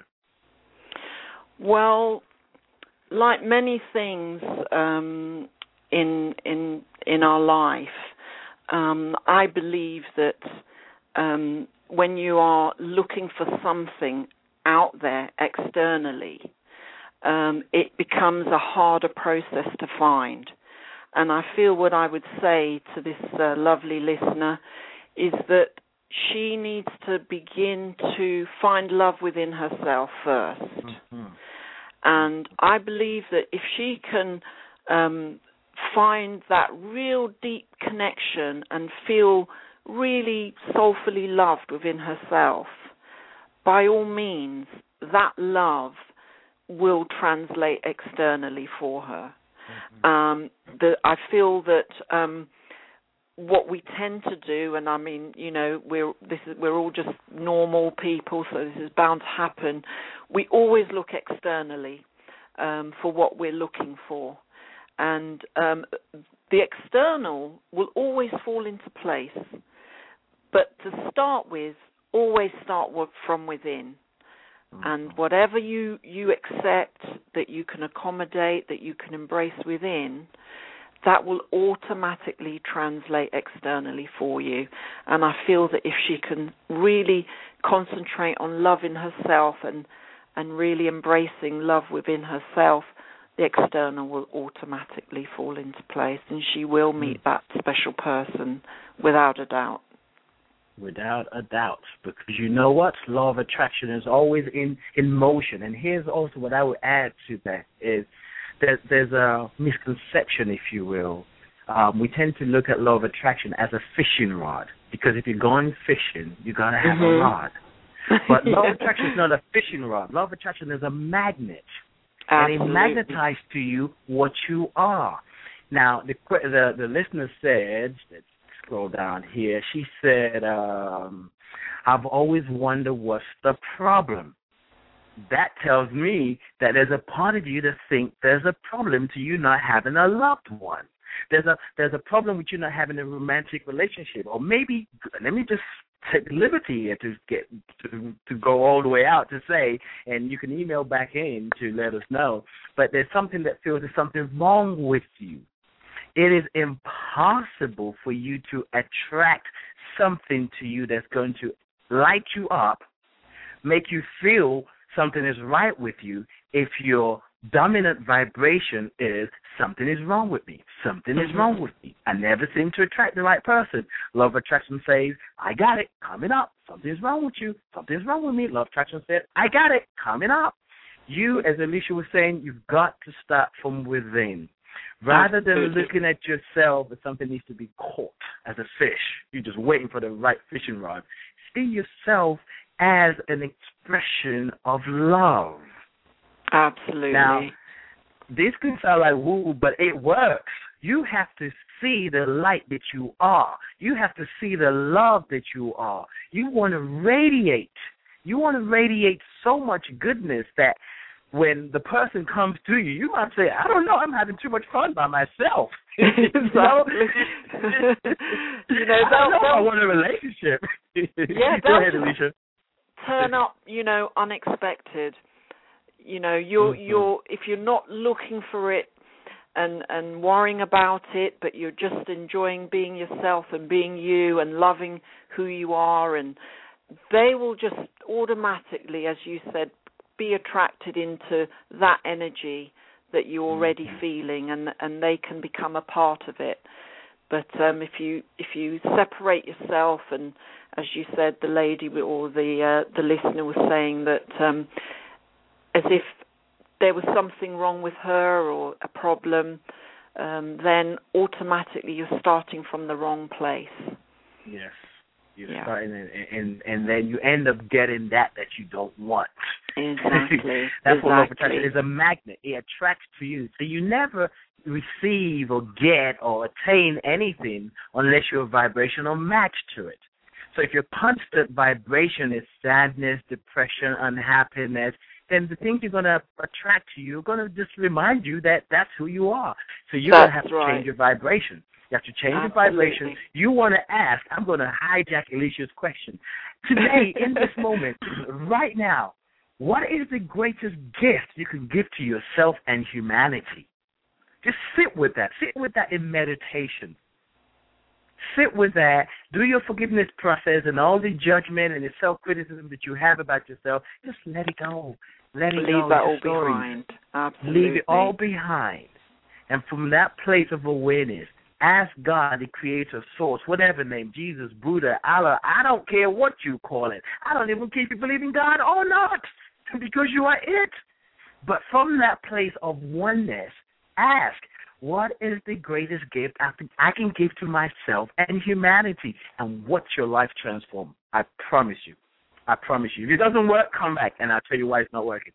Well, like many things um, in in in our life, um, I believe that um, when you are looking for something out there externally, um, it becomes a harder process to find. And I feel what I would say to this uh, lovely listener is that she needs to begin to find love within herself first. Mm-hmm. And I believe that if she can um, find that real deep connection and feel really soulfully loved within herself, by all means, that love will translate externally for her. Mm-hmm. Um, the, I feel that um, what we tend to do, and I mean, you know, we're this is, we're all just normal people, so this is bound to happen. We always look externally um, for what we're looking for, and um, the external will always fall into place. But to start with, always start from within. And whatever you, you accept, that you can accommodate, that you can embrace within, that will automatically translate externally for you. And I feel that if she can really concentrate on loving herself and, and really embracing love within herself, the external will automatically fall into place, and she will meet that special person without a doubt. Without a doubt, because you know what? Law of attraction is always in, in motion. And here's also what I would add to that is that there's a misconception, if you will. Um, we tend to look at law of attraction as a fishing rod, because if you're going fishing, you got to have mm-hmm. a rod. But law of attraction is not a fishing rod. Law of attraction is a magnet. Absolutely. And it magnetizes to you what you are. Now, the the, the listener said, let's scroll down here, she said, um, I've always wondered what's the problem. That tells me that there's a part of you that thinks there's a problem to you not having a loved one. There's a there's a problem with you not having a romantic relationship. Or maybe, let me just take liberty here to get to, to go all the way out to say, and you can email back in to let us know, but there's something that feels there's something wrong with you. It is impossible for you to attract something to you that's going to light you up, make you feel something is right with you, if your dominant vibration is something is wrong with me, something is wrong with me. I never seem to attract the right person. Law of attraction says, I got it, coming up. Something's wrong with you, something's wrong with me. Law of attraction said, I got it, coming up. You, as Alicia was saying, you've got to start from within. Rather than looking at yourself as something needs to be caught as a fish, you're just waiting for the right fishing rod. See yourself as an expression of love. Absolutely. Now, this can sound like woo, but it works. You have to see the light that you are. You have to see the love that you are. You want to radiate. You want to radiate so much goodness that when the person comes to you, you might say, I don't know, I'm having too much fun by myself. Exactly. you know, I don't know, I want a relationship. Yeah, Go ahead, Alicia. Turn up, you know, unexpected. You know, you're mm-hmm. you're if you're not looking for it and and worrying about it, but you're just enjoying being yourself and being you and loving who you are, and they will just automatically, as you said, be attracted into that energy that you're already mm-hmm. feeling, and and they can become a part of it. But um, if you if you separate yourself, and as you said, the lady or the uh, the listener was saying that um, as if there was something wrong with her or a problem, um, then automatically you're starting from the wrong place. Yes. You're yeah. starting, and, and and then you end up getting that that you don't want. Exactly. That's exactly. what law of attraction is, a magnet. It attracts to you. So you never receive or get or attain anything unless your vibrational match to it. So if your constant vibration is sadness, depression, unhappiness, then the things you're going to attract to you are going to just remind you that that's who you are. So you're going to have to right. change your vibration. You have to change Absolutely. your vibration. You want to ask, I'm going to hijack Alicia's question. Today, in this moment, right now, what is the greatest gift you can give to yourself and humanity? Just sit with that. Sit with that in meditation. Sit with that. Do your forgiveness process and all the judgment and the self-criticism that you have about yourself. Just let it go. Let it Leave go. Leave that all story. behind. Absolutely. Leave it all behind. And from that place of awareness, ask God, the creator, source, whatever name, Jesus, Buddha, Allah, I don't care what you call it. I don't even care if you believe in God or not, because you are it. But from that place of oneness, ask, what is the greatest gift I can give to myself and humanity? And watch your life transform. I promise you. I promise you. If it doesn't work, come back, and I'll tell you why it's not working.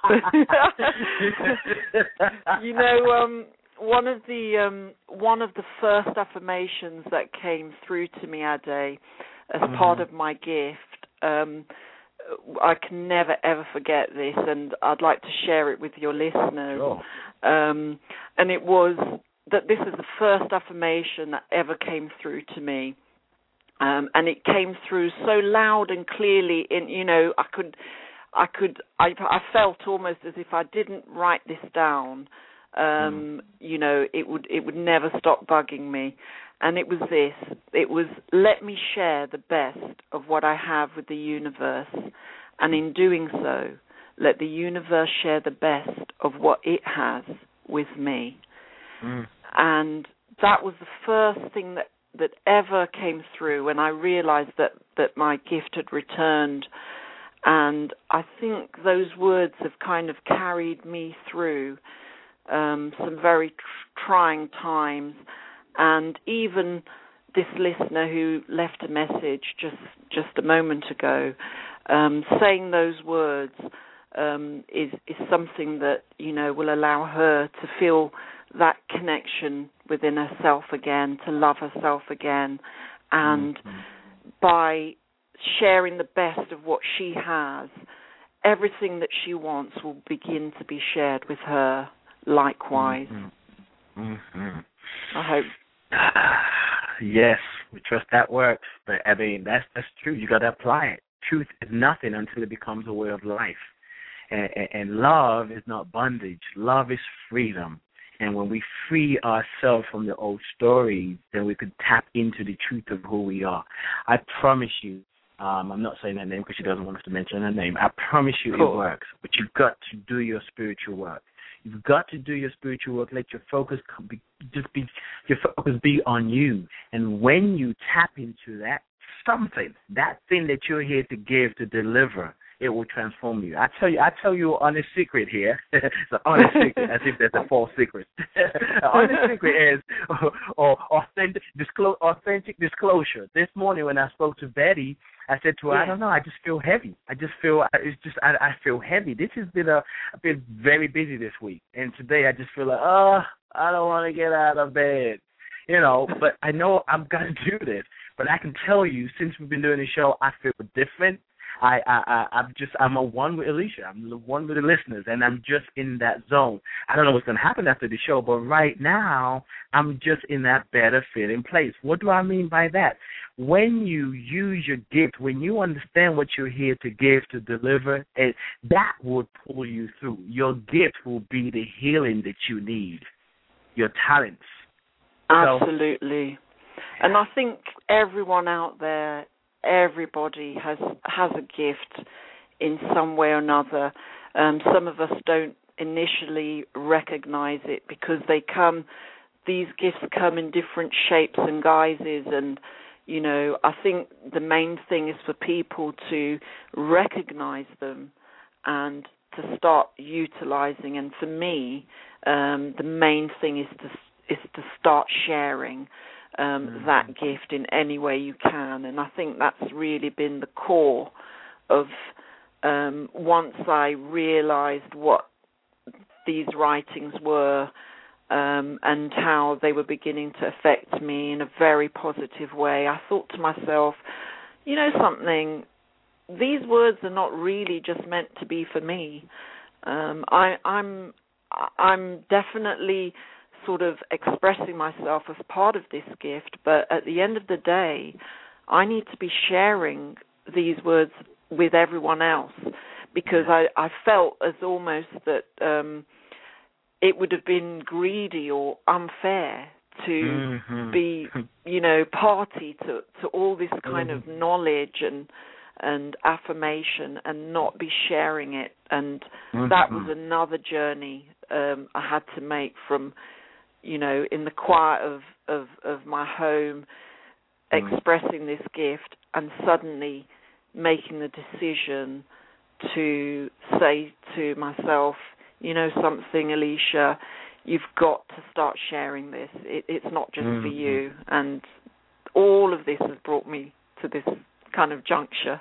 you know, um, one of the um, one of the first affirmations that came through to me, Ade, as mm-hmm. part of my gift, um, I can never ever forget this, and I'd like to share it with your listeners. Sure. Um, and it was that this is the first affirmation that ever came through to me. Um, and it came through so loud and clearly, in you know, I could, I could, I, I felt almost as if I didn't write this down, um, mm. you know, it would, it would never stop bugging me. And it was this: it was, let me share the best of what I have with the universe, and in doing so, let the universe share the best of what it has with me. Mm. And that was the first thing that, that ever came through when I realized that, that my gift had returned. And I think those words have kind of carried me through um, some very tr- trying times. And even this listener who left a message just, just a moment ago, um, saying those words um, is, is something that, you know, will allow her to feel that connection within herself again, to love herself again. And mm-hmm. by sharing the best of what she has, everything that she wants will begin to be shared with her likewise. Mm-hmm. Mm-hmm. I hope. Yes, we trust that works. But, I mean, that's, that's true. You got to apply it. Truth is nothing until it becomes a way of life. And, and, and love is not bondage. Love is freedom. And when we free ourselves from the old stories, then we could tap into the truth of who we are. I promise you, um, I'm not saying that name because she doesn't want us to mention her name. I promise you cool. It works. But you've got to do your spiritual work. You've got to do your spiritual work. Let your focus be, just be, your focus be on you. And when you tap into that something, that thing that you're here to give, to deliver, it will transform you. I tell you, I tell you an honest secret here. It's an honest secret, as if there's a false secret. An honest secret is or, or authentic, disclo- authentic disclosure. This morning when I spoke to Betty, I said to her, yeah. I don't know, I just feel heavy. I just feel, it's just, I, I feel heavy. This has been a, I've been very busy this week, and today I just feel like, oh, I don't want to get out of bed, you know. But I know I'm gonna do this. But I can tell you, since we've been doing the show, I feel different. I, I, I, I'm just, I'm a one with Alicia. I'm the one with the listeners, and I'm just in that zone. I don't know what's going to happen after the show, but right now, I'm just in that better fitting place. What do I mean by that? When you use your gift, when you understand what you're here to give, to deliver, it, that will pull you through. Your gift will be the healing that you need, your talents. Absolutely. So, and I think everyone out there, everybody has has a gift in some way or another. Um, some of us don't initially recognize it because they come, these gifts come in different shapes and guises, and, you know, I think the main thing is for people to recognize them and to start utilizing. And for me, um, the main thing is to is to start sharing Um, mm-hmm. that gift in any way you can. And I think that's really been the core of um, once I realized what these writings were um, and how they were beginning to affect me in a very positive way, I thought to myself, you know something, these words are not really just meant to be for me. Um, I, I'm, I'm definitely sort of expressing myself as part of this gift, but at the end of the day, I need to be sharing these words with everyone else, because I, I felt as almost that um, it would have been greedy or unfair to mm-hmm. be, you know, party to, to all this kind mm-hmm. of knowledge and and affirmation and not be sharing it. And mm-hmm. that was another journey um, I had to make from, you know, in the quiet of, of, of my home, mm. expressing this gift and suddenly making the decision to say to myself, you know something, Alicia, you've got to start sharing this. It, it's not just mm. for you. And all of this has brought me to this kind of juncture,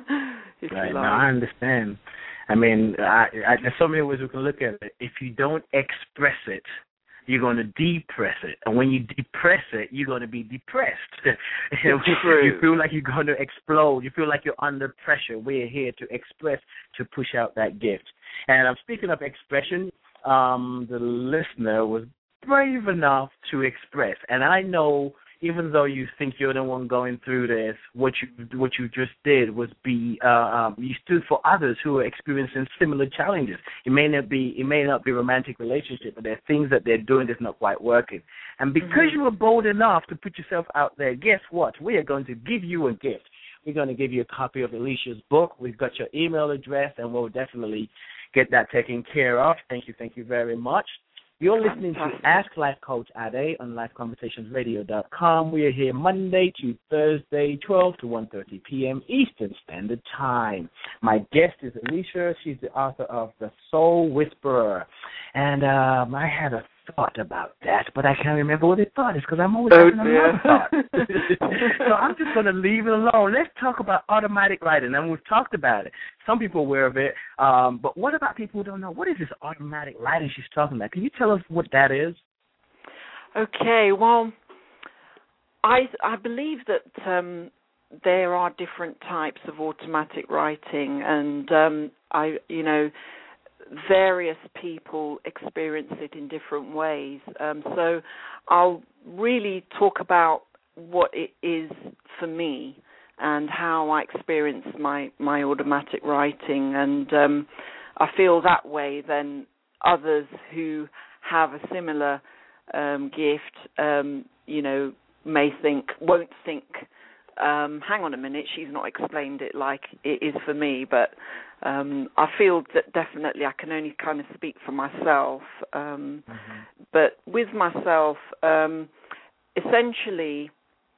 if right. you like. No, I understand. I mean, I, I, there's so many ways we can look at it. If you don't express it, you're going to depress it. And when you depress it, you're going to be depressed. you feel like you're going to explode. You feel like you're under pressure. We're here to express, to push out that gift. And I'm speaking of expression, um, the listener was brave enough to express. And I know, even though you think you're the one going through this, what you what you just did was be uh, um, you stood for others who are experiencing similar challenges. It may not be it may not be a romantic relationship, but there are things that they're doing that's not quite working. And because mm-hmm. you were bold enough to put yourself out there, guess what? We are going to give you a gift. We're going to give you a copy of Alicia's book. We've got your email address, and we'll definitely get that taken care of. Thank you, thank you very much. You're listening to Ask Life Coach Ade on life conversations radio dot com. We are here Monday to Thursday, twelve to one thirty p.m. Eastern Standard Time. My guest is Alicia. She's the author of The Soul Whisperer. And um, I had a thought about that, but I can't remember what the thought is because I'm always oh, having another thought. So I'm just going to leave it alone. Let's talk about automatic writing. And we've talked about it. Some people are aware of it. Um, but what about people who don't know? What is this automatic writing she's talking about? Can you tell us what that is? Okay, well, I, I believe that um, there are different types of automatic writing, and um, I, you know, various people experience it in different ways. Um, so I'll really talk about what it is for me and how I experience my, my automatic writing. And um, I feel that way then others who have a similar um, gift, um, you know, may think, won't think, um, hang on a minute, she's not explained it like it is for me, but um, I feel that definitely I can only kind of speak for myself. Um, mm-hmm. But with myself, um, essentially,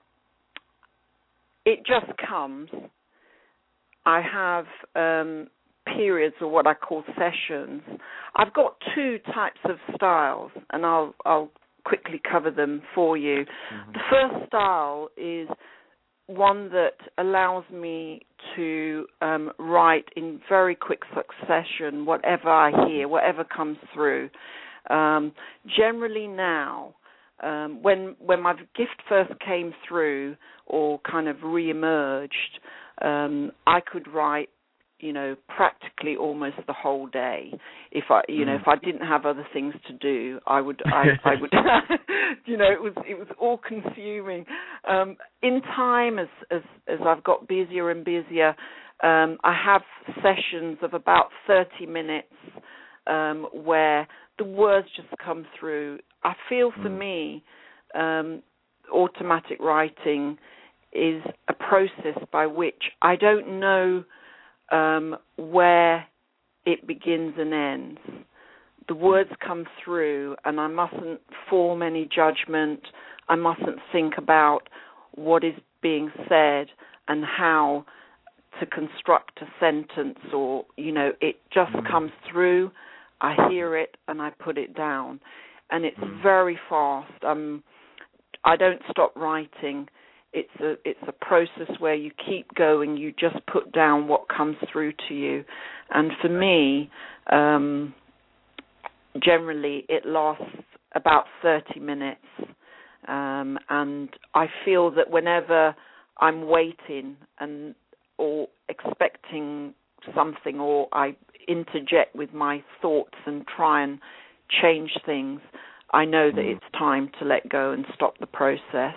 it just comes. I have um, periods or what I call sessions. I've got two types of styles, and I'll, I'll quickly cover them for you. Mm-hmm. The first style is one that allows me to um, write in very quick succession whatever I hear, whatever comes through. Um, generally now, um, when when my gift first came through or kind of re-emerged, um, I could write, you know, practically almost the whole day. If I, you know, if I didn't have other things to do, I would, I, I would, you know, it was, it was all consuming. Um, in time, as, as, as I've got busier and busier, um, I have sessions of about thirty minutes um, where the words just come through. I feel for mm. me, um, automatic writing is a process by which I don't know Um, where it begins and ends. The words come through, and I mustn't form any judgment. I mustn't think about what is being said and how to construct a sentence, or, you know, it just mm. comes through. I hear it and I put it down, and it's mm. very fast. Um, I don't stop writing. It's a it's a process where you keep going. You just put down what comes through to you, and for me, um, generally it lasts about thirty minutes, um, and I feel that whenever I'm waiting and or expecting something, or I interject with my thoughts and try and change things, I know that it's time to let go and stop the process.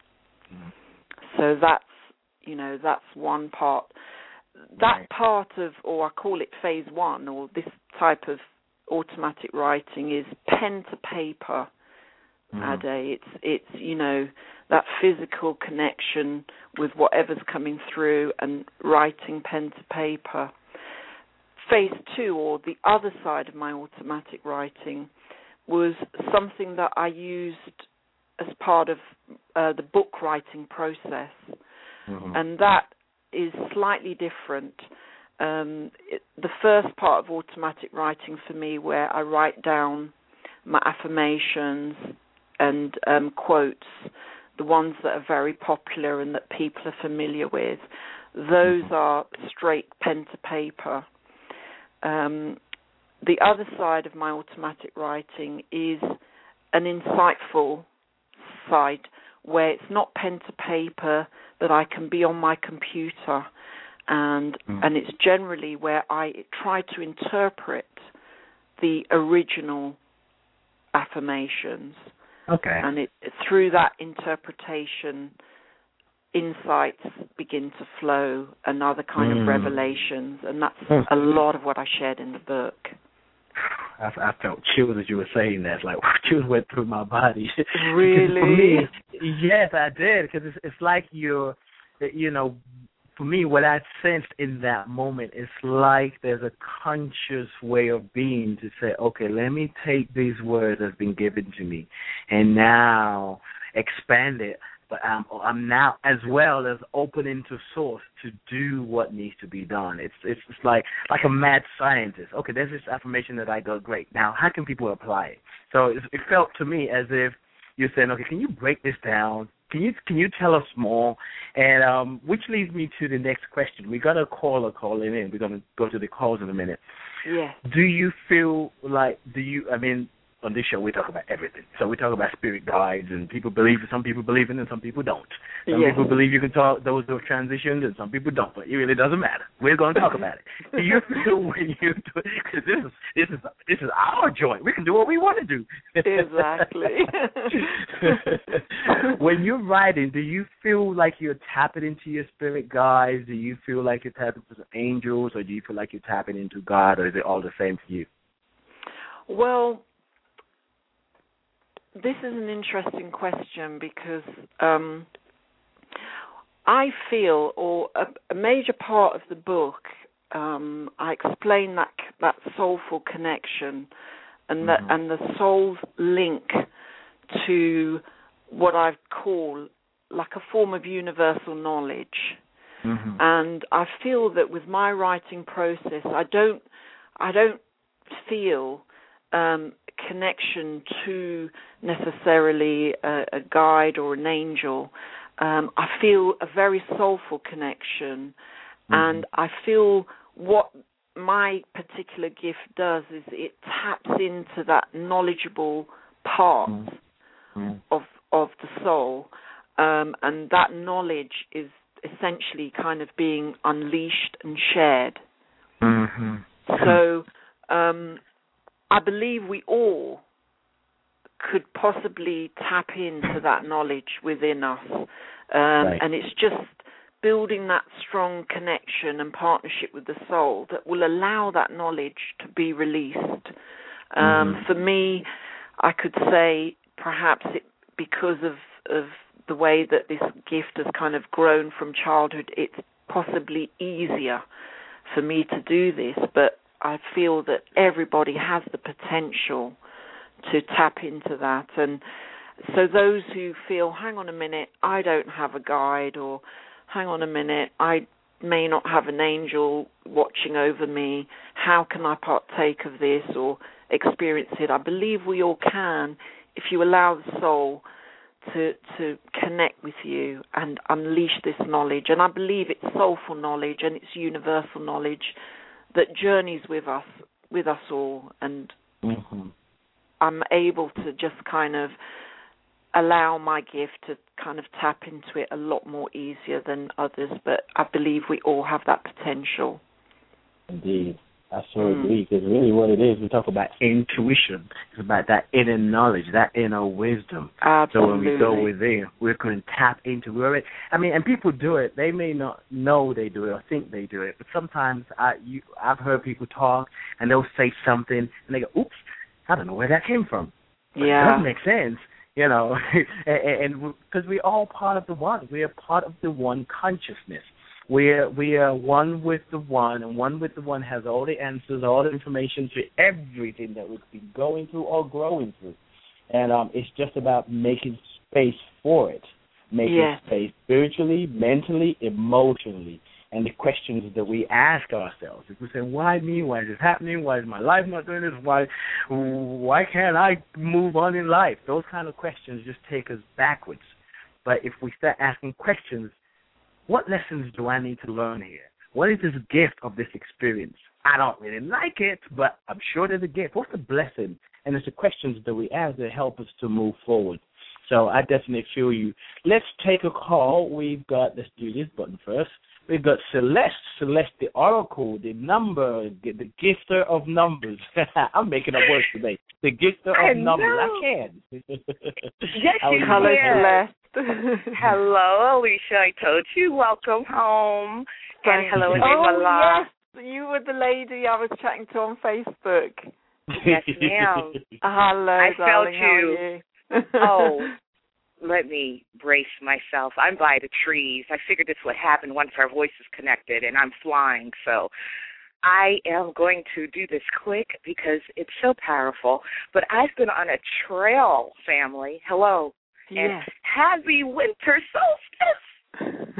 So that's, you know, that's one part. That right. part of, or I call it phase one, or this type of automatic writing is pen to paper, mm. Ade. It's, it's, you know, that physical connection with whatever's coming through and writing pen to paper. Phase two, or the other side of my automatic writing, was something that I used as part of uh, the book writing process. Mm-hmm. And that is slightly different. Um, it, the first part of automatic writing for me, where I write down my affirmations and um, quotes, the ones that are very popular and that people are familiar with, those mm-hmm. are straight pen to paper. Um, the other side of my automatic writing is an insightful side, where it's not pen to paper, that I can be on my computer, and mm. and it's generally where I try to interpret the original affirmations. Okay. And it through that interpretation, insights begin to flow, and other kind mm. of revelations, and that's mm. a lot of what I shared in the book. I, I felt chills as you were saying that. It's like chills went through my body. Really? For me, yes, I did, because it's, it's like you're, you know, for me, what I sensed in that moment is like there's a conscious way of being to say, okay, let me take these words that's been given to me and now expand it. But I'm, I'm now as well as opening to source to do what needs to be done. It's it's, it's like like a mad scientist. Okay, there's this affirmation that I got, great. Now, how can people apply it? So it, it felt to me as if you're saying, okay, can you break this down? Can you can you tell us more? And um, which leads me to the next question. We got a caller calling in. We're going to go to the calls in a minute. Yeah. Do you feel like, do you, I mean, on this show we talk about everything. So we talk about spirit guides, and people believe, some people believe in it and some people don't. Some yeah. people believe you can talk those who have transitioned and some people don't, but it really doesn't matter. We're going to talk about it. Do you feel when you do it, because this is, this, is, this is our joint. We can do what we want to do. Exactly. When you're writing, do you feel like you're tapping into your spirit guides? Do you feel like you're tapping into angels, or do you feel like you're tapping into God, or is it all the same for you? Well, this is an interesting question because um, I feel, or a, a major part of the book, um, I explain that that soulful connection and that mm-hmm. and the soul's link to what I call like a form of universal knowledge. Mm-hmm. And I feel that with my writing process, I don't, I don't feel um, connection to necessarily a, a guide or an angel. Um, I feel a very soulful connection, mm-hmm. and I feel what my particular gift does is it taps into that knowledgeable part mm-hmm. of of the soul, um, and that knowledge is essentially kind of being unleashed and shared. Mm-hmm. So um, I believe we all could possibly tap into that knowledge within us, um, right. and it's just building that strong connection and partnership with the soul that will allow that knowledge to be released. Um, mm-hmm. For me, I could say perhaps it, because of, of the way that this gift has kind of grown from childhood, it's possibly easier for me to do this, but I feel that everybody has the potential to tap into that. And so those who feel, hang on a minute, I don't have a guide, or hang on a minute, I may not have an angel watching over me, how can I partake of this or experience it? I believe we all can if you allow the soul to to connect with you and unleash this knowledge. And I believe it's soulful knowledge and it's universal knowledge that journeys with us, with us all. And mm-hmm. I'm able to just kind of allow my gift to kind of tap into it a lot more easier than others. But I believe we all have that potential. Indeed. I so agree, because really what it is, we talk about intuition. It's about that inner knowledge, that inner wisdom. Absolutely. So when we go within, we can tap into it. I mean, and people do it. They may not know they do it or think they do it, but sometimes I, you, I've heard people talk, and they'll say something, and they go, oops, I don't know where that came from. But yeah. It doesn't make sense, you know, and because we're all part of the one. We are part of the one consciousness. We are, we are one with the one, and one with the one has all the answers, all the information to everything that we've been going through or growing through. And um, it's just about making space for it, making yes. space spiritually, mentally, emotionally, and the questions that we ask ourselves. If we say, why me? Why is this happening? Why is my life not doing this? Why, why can't I move on in life? Those kind of questions just take us backwards. But if we start asking questions, what lessons do I need to learn here? What is this gift of this experience? I don't really like it, but I'm sure there's a gift. What's the blessing? And it's the questions that we ask that help us to move forward. So I definitely feel you. Let's take a call. We've got, let's do this button first. We've got Celeste, Celeste the Oracle, the number, the gifter of numbers. I'm making up words today. The gifter of I numbers. know. I can. Yes, you can. Hello, Alicia. I told you. Welcome home. And hello again, oh, Mala. Yes, you were the lady I was chatting to on Facebook. Yes, ma'am. Hello, I darling. felt you. How are you? Oh, let me brace myself. I'm by the trees. I figured this would happen once our voices connected, and I'm flying. So I am going to do this quick because it's so powerful. But I've been on a trail, family. Hello. And Yes. happy winter solstice.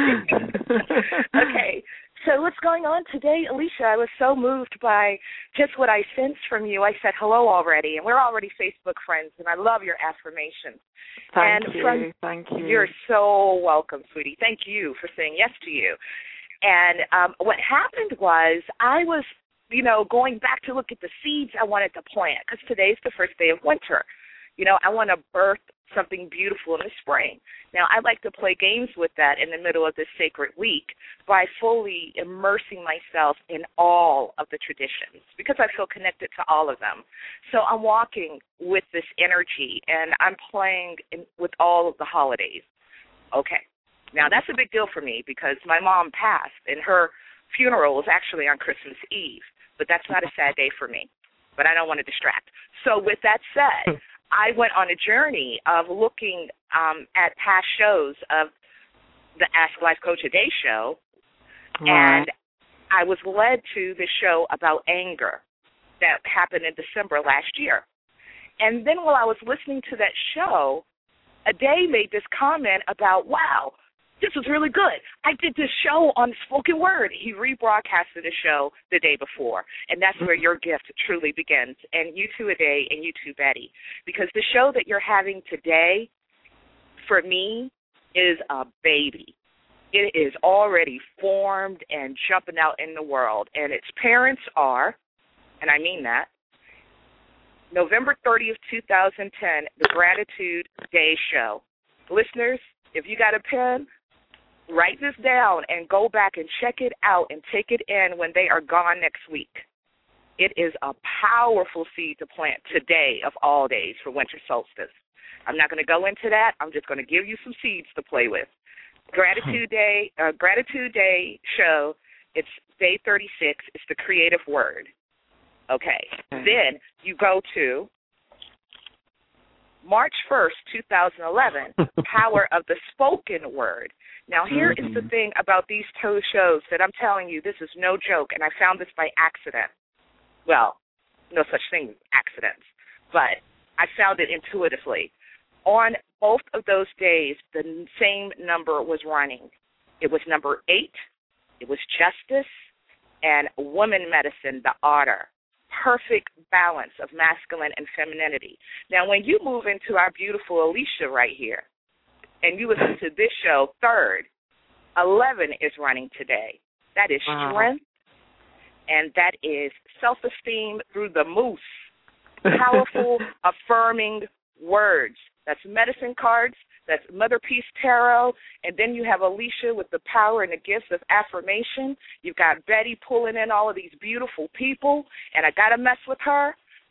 Okay. So what's going on today, Alicia? I was so moved by just what I sensed from you. I said hello already, and we're already Facebook friends, and I love your affirmations. Thank and you. From, Thank you. You're so welcome, sweetie. Thank you for saying yes to you. And um, what happened was I was, you know, going back to look at the seeds I wanted to plant, because today's the first day of winter. You know, I want to birth something beautiful in the spring. Now, I like to play games with that in the middle of this sacred week by fully immersing myself in all of the traditions because I feel connected to all of them. So I'm walking with this energy, and I'm playing in, with all of the holidays. Okay. Now, that's a big deal for me because my mom passed, and her funeral was actually on Christmas Eve, but that's not a sad day for me. But I don't want to distract. So with that said, I went on a journey of looking um, at past shows of the Ask Life Coach a Day show, Right. and I was led to the show about anger that happened in December last year. And then while I was listening to that show, a day made this comment about, wow, this was really good. I did this show on spoken word. He rebroadcasted the show the day before, and that's where your gift truly begins. And you two a day, and you two Betty, because the show that you're having today, for me, is a baby. It is already formed and jumping out in the world, and its parents are, and I mean that, November thirtieth, two thousand ten, the Gratitude Day Show. Listeners, if you got a pen, write this down and go back and check it out and take it in when they are gone next week. It is a powerful seed to plant today of all days for winter solstice. I'm not going to go into that. I'm just going to give you some seeds to play with. Gratitude Day, uh, Gratitude Day show, it's day thirty-six. It's the creative word. Okay. Then you go to March first, two thousand eleven, Power of the Spoken Word. Now, here mm-hmm. is the thing about these two shows that I'm telling you, this is no joke, and I found this by accident. Well, no such thing as accidents, but I found it intuitively. On both of those days, the same number was running. It was number eight, it was justice, and woman medicine, the otter. Perfect balance of masculine and femininity. Now, when you move into our beautiful Alicia right here, and you listen to this show, third, eleven is running today. That is wow. strength, and that is self-esteem through the moose. Powerful, affirming words. That's medicine cards. That's Mother Peace Tarot. And then you have Alicia with the power and the gifts of affirmation. You've got Betty pulling in all of these beautiful people, and I got to mess with her.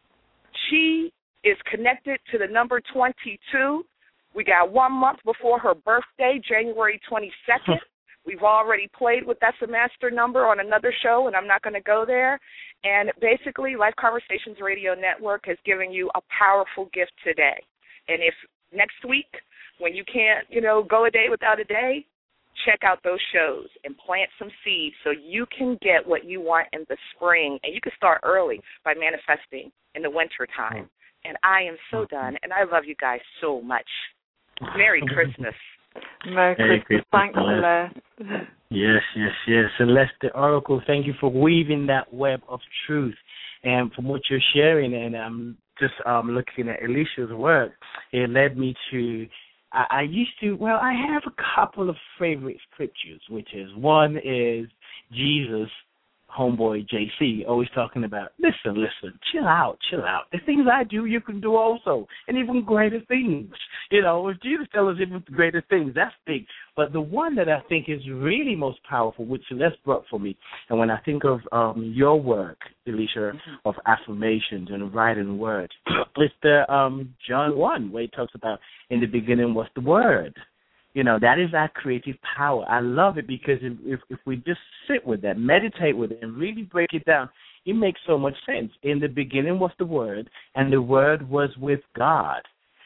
She is connected to the number twenty-two. We got one month before her birthday, January twenty-second. We've already played with That's a Master number on another show, and I'm not going to go there. And basically, Life Conversations Radio Network has given you a powerful gift today. And if next week, when you can't, you know, go a day without a day, check out those shows and plant some seeds so you can get what you want in the spring. And you can start early by manifesting in the winter time. And I am so done, and I love you guys so much. Merry Christmas. Merry Christmas. Thanks, Celeste. Yes, yes, yes. Celeste the Oracle, thank you for weaving that web of truth and from what you're sharing. And I'm just um, looking at Alicia's work. It led me to, I, I used to, well, I have a couple of favorite scriptures, which is one is Jesus, homeboy J C, always talking about, listen, listen, chill out, chill out. The things I do, you can do also, and even greater things. You know, if Jesus tells us even greater things, that's big. But the one that I think is really most powerful, which Celeste brought for me, and when I think of um, your work, Alicia, mm-hmm. of affirmations and writing words, it's the um, John one, where he talks about, in the beginning was the Word. You know, that is our creative power. I love it because if, if if we just sit with that, meditate with it, and really break it down, it makes so much sense. In the beginning was the Word, and the Word was with God.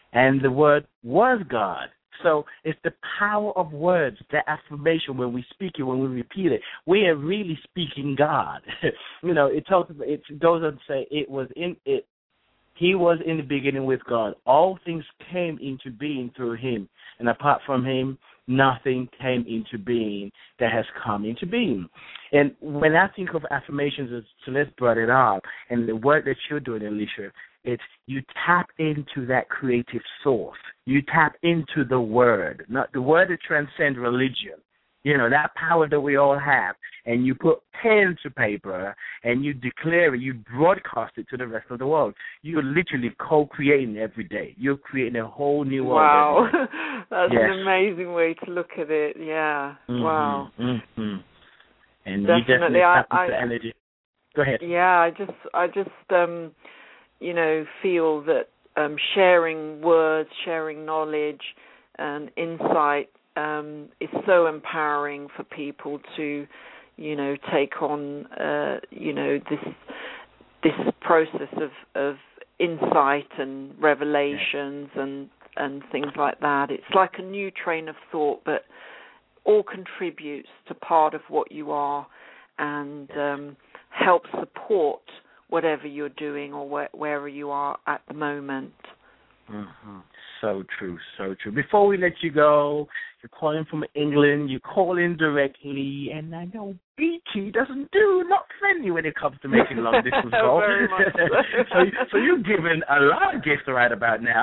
and the Word was God. So it's the power of words, the affirmation when we speak it, when we repeat it. We are really speaking God. you know, it talks. It goes on to say it was in it. He was in the beginning with God. All things came into being through him, and apart from him, nothing came into being that has come into being. And when I think of affirmations, as Celeste brought it up, and the work that you're doing, Alicia, it's you tap into that creative source. You tap into the word, not the word that transcends religion. You know, that power that we all have, and you put pen to paper and you declare it, you broadcast it to the rest of the world. You're literally co-creating every day. You're creating a whole new world. Wow. That's yes. an amazing way to look at it. Yeah. Mm-hmm. Wow. Mm-hmm. And definitely, you definitely I, tap into I, energy. Go ahead. Yeah, I just, I just, um, you know, feel that um, sharing words, sharing knowledge and insight um, is so empowering for people to, you know, take on, uh, you know, this this process of, of insight and revelations and and things like that. It's like a new train of thought, but all contributes to part of what you are and um, help support whatever you're doing or where, wherever you are at the moment. Mm-hmm. So true, so true. Before we let you go, you're calling from England, you call in directly, and I know B T doesn't do, not friendly when it comes to making long distance calls. Very much so. so, so you're giving a lot of gifts right about now.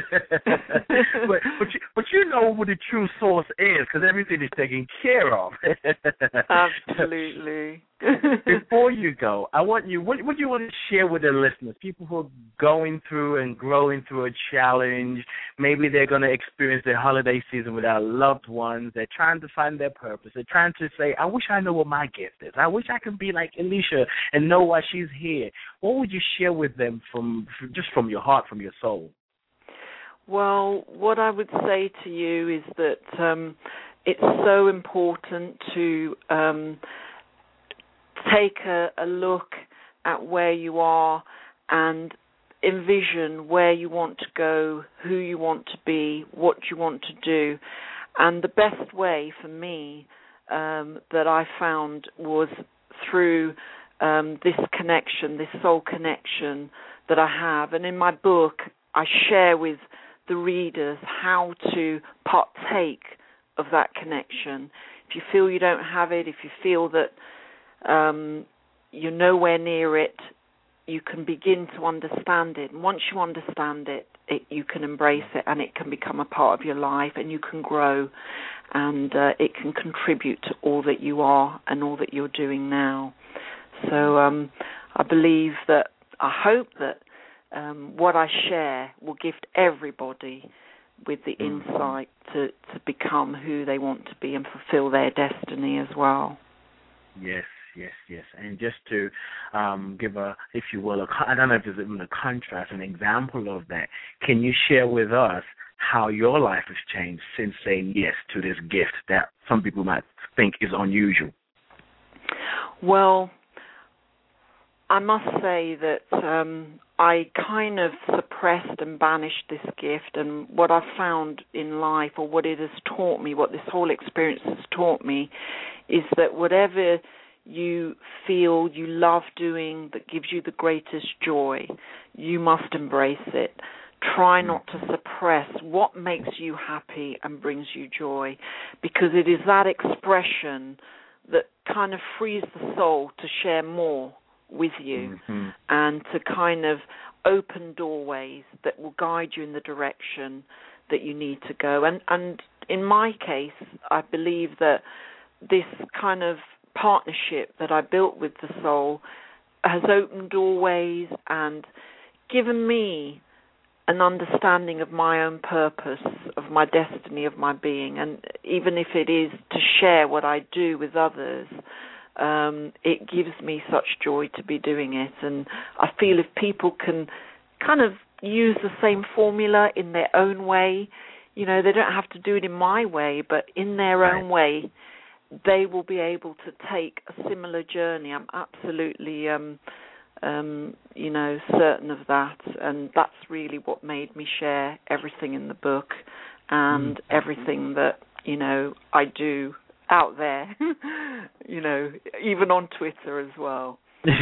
but, but, you, but you know who the true source is, because everything is taken care of. Absolutely. Before you go, I want you, what, what do you want to share with the listeners, people who are going through and growing through a challenge? Maybe they're going to experience their holiday season without loved ones. They're trying to find their purpose. They're trying to say, I wish I know what my gift is. I wish I could be like Alicia and know why she's here. What would you share with them from just from your heart, from your soul? Well, what I would say to you is that um, it's so important to um, take a, a look at where you are and envision where you want to go, who you want to be, what you want to do. And the best way for me um, that I found was through um, this connection, this soul connection that I have. And in my book, I share with the readers how to partake of that connection. If you feel you don't have it, if you feel that um, you're nowhere near it, you can begin to understand it. And once you understand it, it, you can embrace it and it can become a part of your life and you can grow and uh, it can contribute to all that you are and all that you're doing now. So um, I believe that, I hope that um, what I share will gift everybody with the insight to, to become who they want to be and fulfill their destiny as well. Yes. Yes, yes, and just to um, give a, if you will, a, I don't know if there's even a contrast, an example of that. Can you share with us how your life has changed since saying yes to this gift that some people might think is unusual? Well, I must say that um, I kind of suppressed and banished this gift, and what I've found in life, or what it has taught me, what this whole experience has taught me, is that whatever you feel you love doing that gives you the greatest joy, you must embrace it. Try not to suppress what makes you happy and brings you joy, because it is that expression that kind of frees the soul to share more with you mm-hmm. and to kind of open doorways that will guide you in the direction that you need to go. And, and in my case, I believe that this kind of partnership that I built with the soul has opened doorways and given me an understanding of my own purpose, of my destiny, of my being. And even if it is to share what I do with others, um, it gives me such joy to be doing it. And I feel if people can kind of use the same formula in their own way, you know, they don't have to do it in my way, but in their right. own way, they will be able to take a similar journey. I'm absolutely um, um, you know, certain of that. And that's really what made me share everything in the book and mm. everything that, you know, I do out there, you know, even on Twitter as well.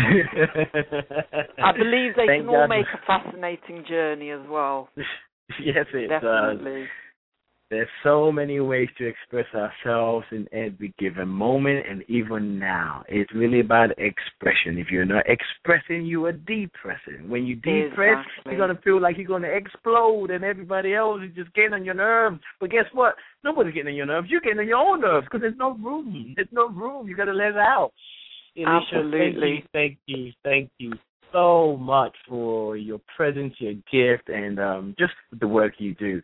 I believe they Thank can all God. make a fascinating journey as well. Yes, it Definitely. does. There's so many ways to express ourselves in every given moment and even now. It's really about expression. If you're not expressing, you are depressing. When you depress, exactly. you're going to feel like you're going to explode and everybody else is just getting on your nerves. But guess what? Nobody's getting on your nerves. You're getting on your own nerves because there's no room. There's no room. You got to let it out. Absolutely. Thank you, thank you, thank you so much for your presence, your gift, and um, just the work you do.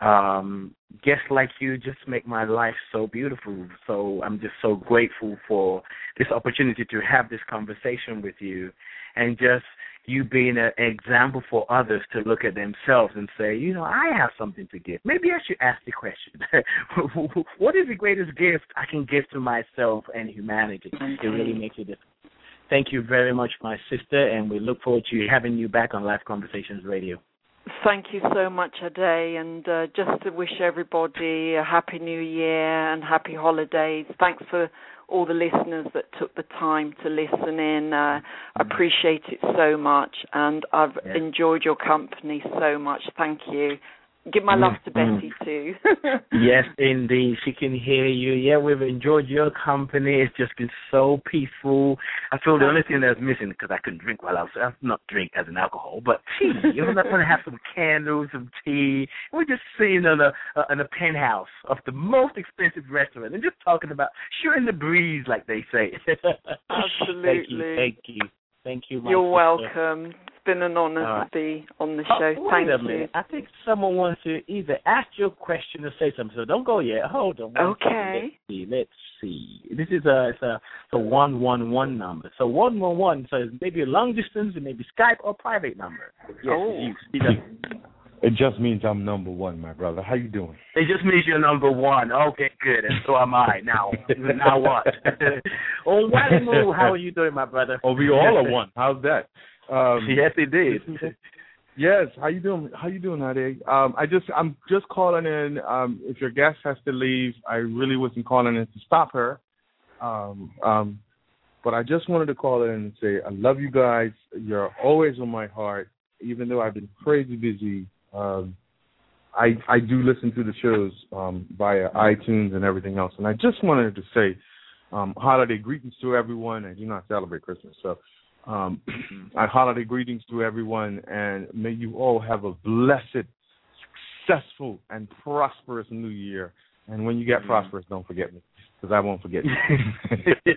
Um, guests like you just make my life so beautiful. So I'm just so grateful for this opportunity to have this conversation with you, and just you being an example for others to look at themselves and say, you know, I have something to give. Maybe I should ask the question, what is the greatest gift I can give to myself and humanity? Okay. It really makes a difference. Thank you very much, my sister, and we look forward to having you back on Life Conversations Radio. Thank you so much, Ade, and uh, just to wish everybody a happy new year and happy holidays. Thanks for all the listeners that took the time to listen in. Uh, I appreciate it so much, and I've yeah. enjoyed your company so much. Thank you. Give my love to mm-hmm. Betty, too. Yes, indeed. She can hear you. Yeah, we've enjoyed your company. It's just been so peaceful. I feel the only thing that's missing, because I couldn't drink while I was, uh, not drink as an alcohol, but tea. You know, I'm going to have some candles, some tea. We're just sitting in a, uh, in a penthouse of the most expensive restaurant and just talking about shooting the breeze, like they say. Absolutely. Thank you. Thank you. Thank you, my You're sister. welcome. It's been an honor uh, to be on the show. Oh, Thank wait a you. minute. I think someone wants to either ask you a question or say something, so don't go yet. Hold on. Okay. Let's see. Let's see. This is a, it's a, it's a one one one number. So one one one, so it's maybe a long distance, it may be Skype or private number. Yes, oh. It just means I'm number one, my brother. How you doing? It just means you're number one. Okay, good. And so am I. Now, now what? Oh, Walimu, how are you doing, my brother? Oh, we all are one. How's that? Um, yes, it did. Yes. How you doing? How you doing, Ade? Um, I just, I'm just calling in. Um, if your guest has to leave, I really wasn't calling in to stop her. Um, um, but I just wanted to call in and say I love you guys. You're always on my heart, even though I've been crazy busy. Um, I I do listen to the shows um, via iTunes and everything else, and I just wanted to say um, holiday greetings to everyone. I do not celebrate Christmas, so um, I holiday greetings to everyone, and may you all have a blessed, successful, and prosperous New Year. And when you get mm-hmm. prosperous, don't forget me, because I won't forget you.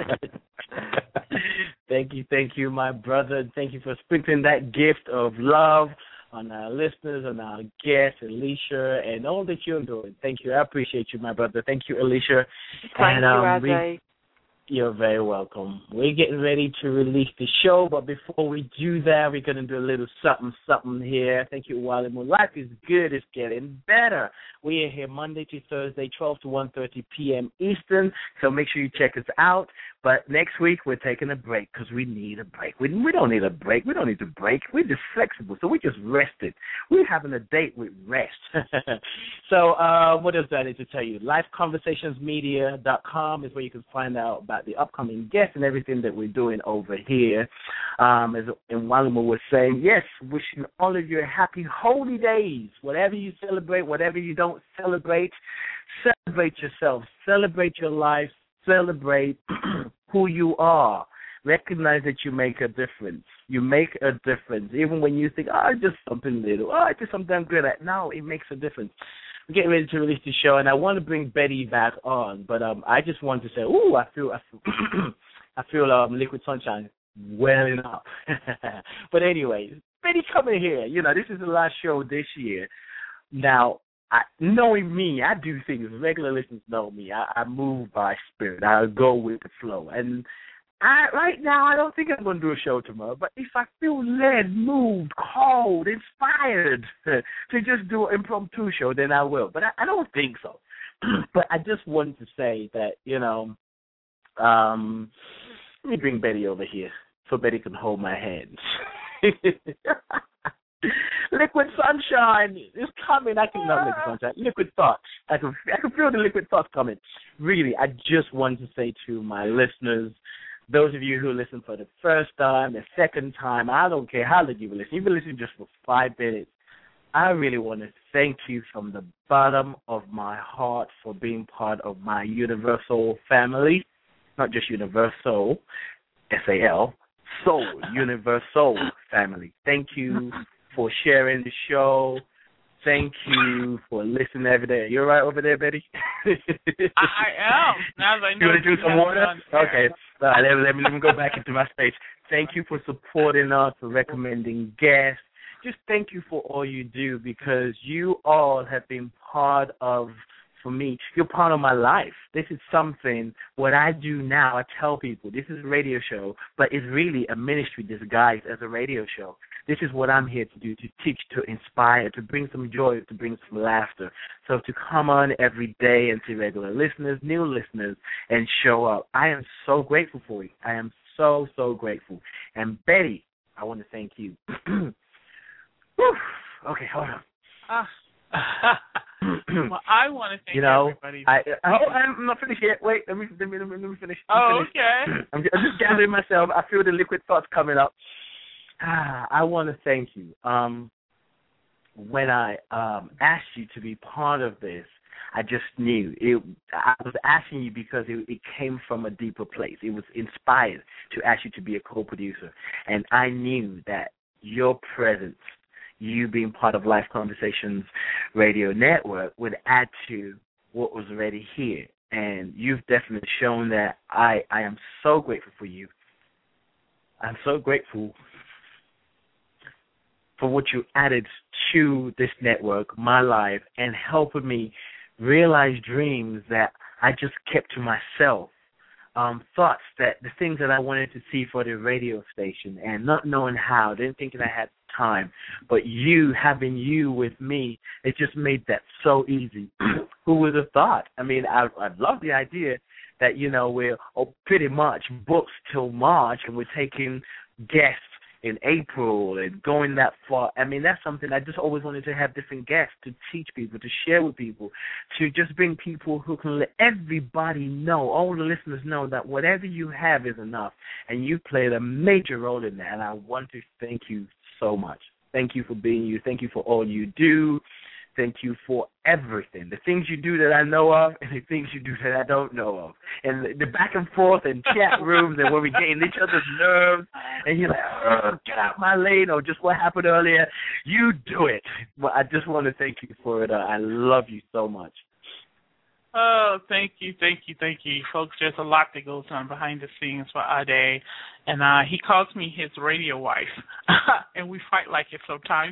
Thank you, thank you, my brother. Thank you for sprinkling that gift of love on our listeners, on our guests, Alicia, and all that you're doing. Thank you. I appreciate you, my brother. Thank you, Alicia. Thank and, um, you, Ade. You're very welcome. We're getting ready to release the show, but before we do that, we're going to do a little something, something here. Thank you, Walimu. Life is good. It's getting better. We are here Monday to Thursday, twelve to one thirty p.m. Eastern, so make sure you check us out. But next week, we're taking a break because we need a break. We, we don't need a break. We don't need to break. We're just flexible, so we just rested. We're having a date with rest. So uh, what else do I need to tell you? life conversations media dot com is where you can find out about the upcoming guests and everything that we're doing over here. Um, as Walimu was saying, yes, wishing all of you a happy holy days. Whatever you celebrate, whatever you don't celebrate, celebrate yourself, celebrate your life, celebrate who you are. Recognize that you make a difference. You make a difference. Even when you think, oh, just something little, oh, just something I'm good at. No, it makes a difference. We're getting ready to release the show, and I want to bring Betty back on, but um, I just want to say, ooh, I feel, I feel, I feel um, Liquid Sunshine welling up. But anyway, Betty, come in here. You know, this is the last show this year. Now, I, knowing me, I do things. Regular listeners know me. I, I move by spirit. I go with the flow. And I, right now, I don't think I'm going to do a show tomorrow. But if I feel led, moved, called, inspired to just do an impromptu show, then I will. But I, I don't think so. But I just wanted to say that, you know, um, let me bring Betty over here. so Betty can hold my hands. Liquid sunshine is coming. I can not liquid sunshine. Liquid thoughts. I can I can feel the liquid thoughts coming. Really, I just want to say to my listeners, those of you who listen for the first time, the second time, I don't care how long you listen. You've been listening just for five minutes. I really want to thank you from the bottom of my heart for being part of my universal family. Not just universal, S A L, soul, universal family. Thank you for sharing the show. Thank you for listening every day. You all right over there, Betty? I, I am. Now that I know you want to drink some water? Okay. All right, let, let, me, let me go back into my space. Thank you for supporting us, for recommending guests. Just thank you for all you do, because you all have been part of, for me, you're part of my life. This is something, what I do now, I tell people, this is a radio show, but it's really a ministry disguised as a radio show. This is what I'm here to do, to teach, to inspire, to bring some joy, to bring some laughter. So to come on every day and to regular listeners, new listeners, and show up, I am so grateful for you. I am so, so grateful. And Betty, I want to thank you. Okay, hold on. Uh, well, I want to thank you know, everybody. I, I, oh, I'm not finished yet. Wait, let me let me let me, let me finish. Let me oh, finish. okay. I'm just, I'm just gathering myself. I feel the liquid thoughts coming up. Ah, I want to thank you. Um, when I um asked you to be part of this, I just knew it. I was asking you because it, it came from a deeper place. It was inspired to ask you to be a co-producer, and I knew that your presence, you being part of Life Conversations Radio Network, would add to what was already here. And you've definitely shown that. I, I am so grateful for you. I'm so grateful for what you added to this network, my life, and helping me realize dreams that I just kept to myself. Um, thoughts that the things that I wanted to see for the radio station, and not knowing how, didn't think that I had time. But you, having you with me, it just made that so easy. Who would have thought? I mean, I, I love the idea that, you know, we're oh, pretty much booked till March, and we're taking guests in April and going that far. I mean, that's something I just always wanted to have different guests to teach people, to share with people, to just bring people who can let everybody know, all the listeners know that whatever you have is enough. And you played a major role in that. And I want to thank you so much. Thank you for being you. Thank you for all you do. Thank you for everything. The things you do that I know of and the things you do that I don't know of. And the, the back and forth in chat rooms and when we get in each other's nerves and you're like, oh, get out my lane, or just what happened earlier. You do it. Well, I just want to thank you for it. Uh, I love you so much. Oh, thank you, thank you, thank you. Folks, there's a lot that goes on behind the scenes for Ade. And uh, he calls me his radio wife. And we fight like it sometimes.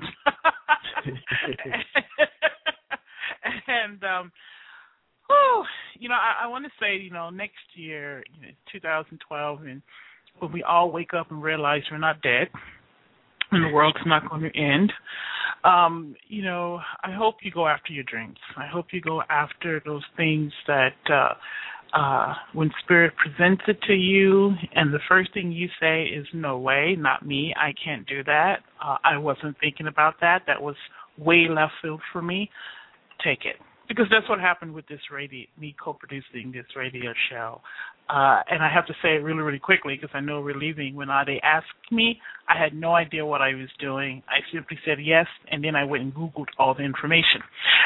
and, um, whew, you know, I, I want to say, you know, next year, you know, two thousand twelve, and when we all wake up and realize we're not dead and the world's not going to end, um, you know, I hope you go after your dreams. I hope you go after those things that uh, uh, when Spirit presents it to you and the first thing you say is, no way, not me, I can't do that. Uh, I wasn't thinking about that. That was way left field for me. Take it. Because that's what happened with this radio, me co-producing this radio show. Uh, and I have to say it really, really quickly because I know we're leaving. When they asked me, I had no idea what I was doing. I simply said yes, and then I went and Googled all the information.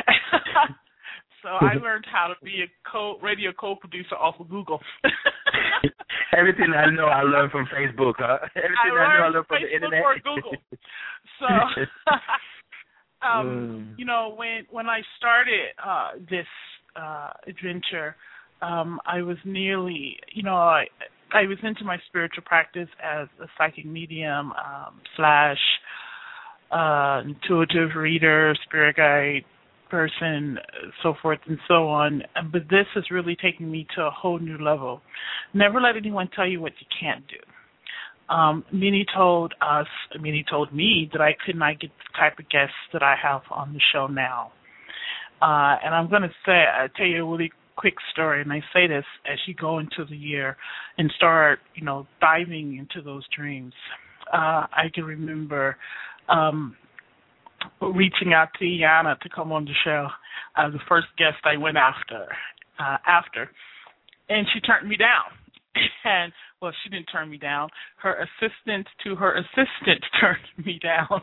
So I learned how to be a co- radio co-producer off of Google. Everything I know I learned from Facebook. Huh? Everything I, I know I learned from Facebook the internet. or Google. So... Um, mm. You know, when when I started uh, this uh, adventure, um, I was nearly, you know, I, I was into my spiritual practice as a psychic medium um, slash uh, intuitive reader, spirit guide person, so forth and so on. But this is really taking me to a whole new level. Never let anyone tell you what you can't do. Um, many told us, many told me that I could not get the type of guests that I have on the show now. Uh, and I'm going to say, I tell you a really quick story, and I say this as you go into the year and start, you know, diving into those dreams. Uh, I can remember um, reaching out to Iana to come on the show, uh, the first guest I went after, uh, after, and she turned me down. And, well, she didn't turn me down. Her assistant to her assistant turned me down.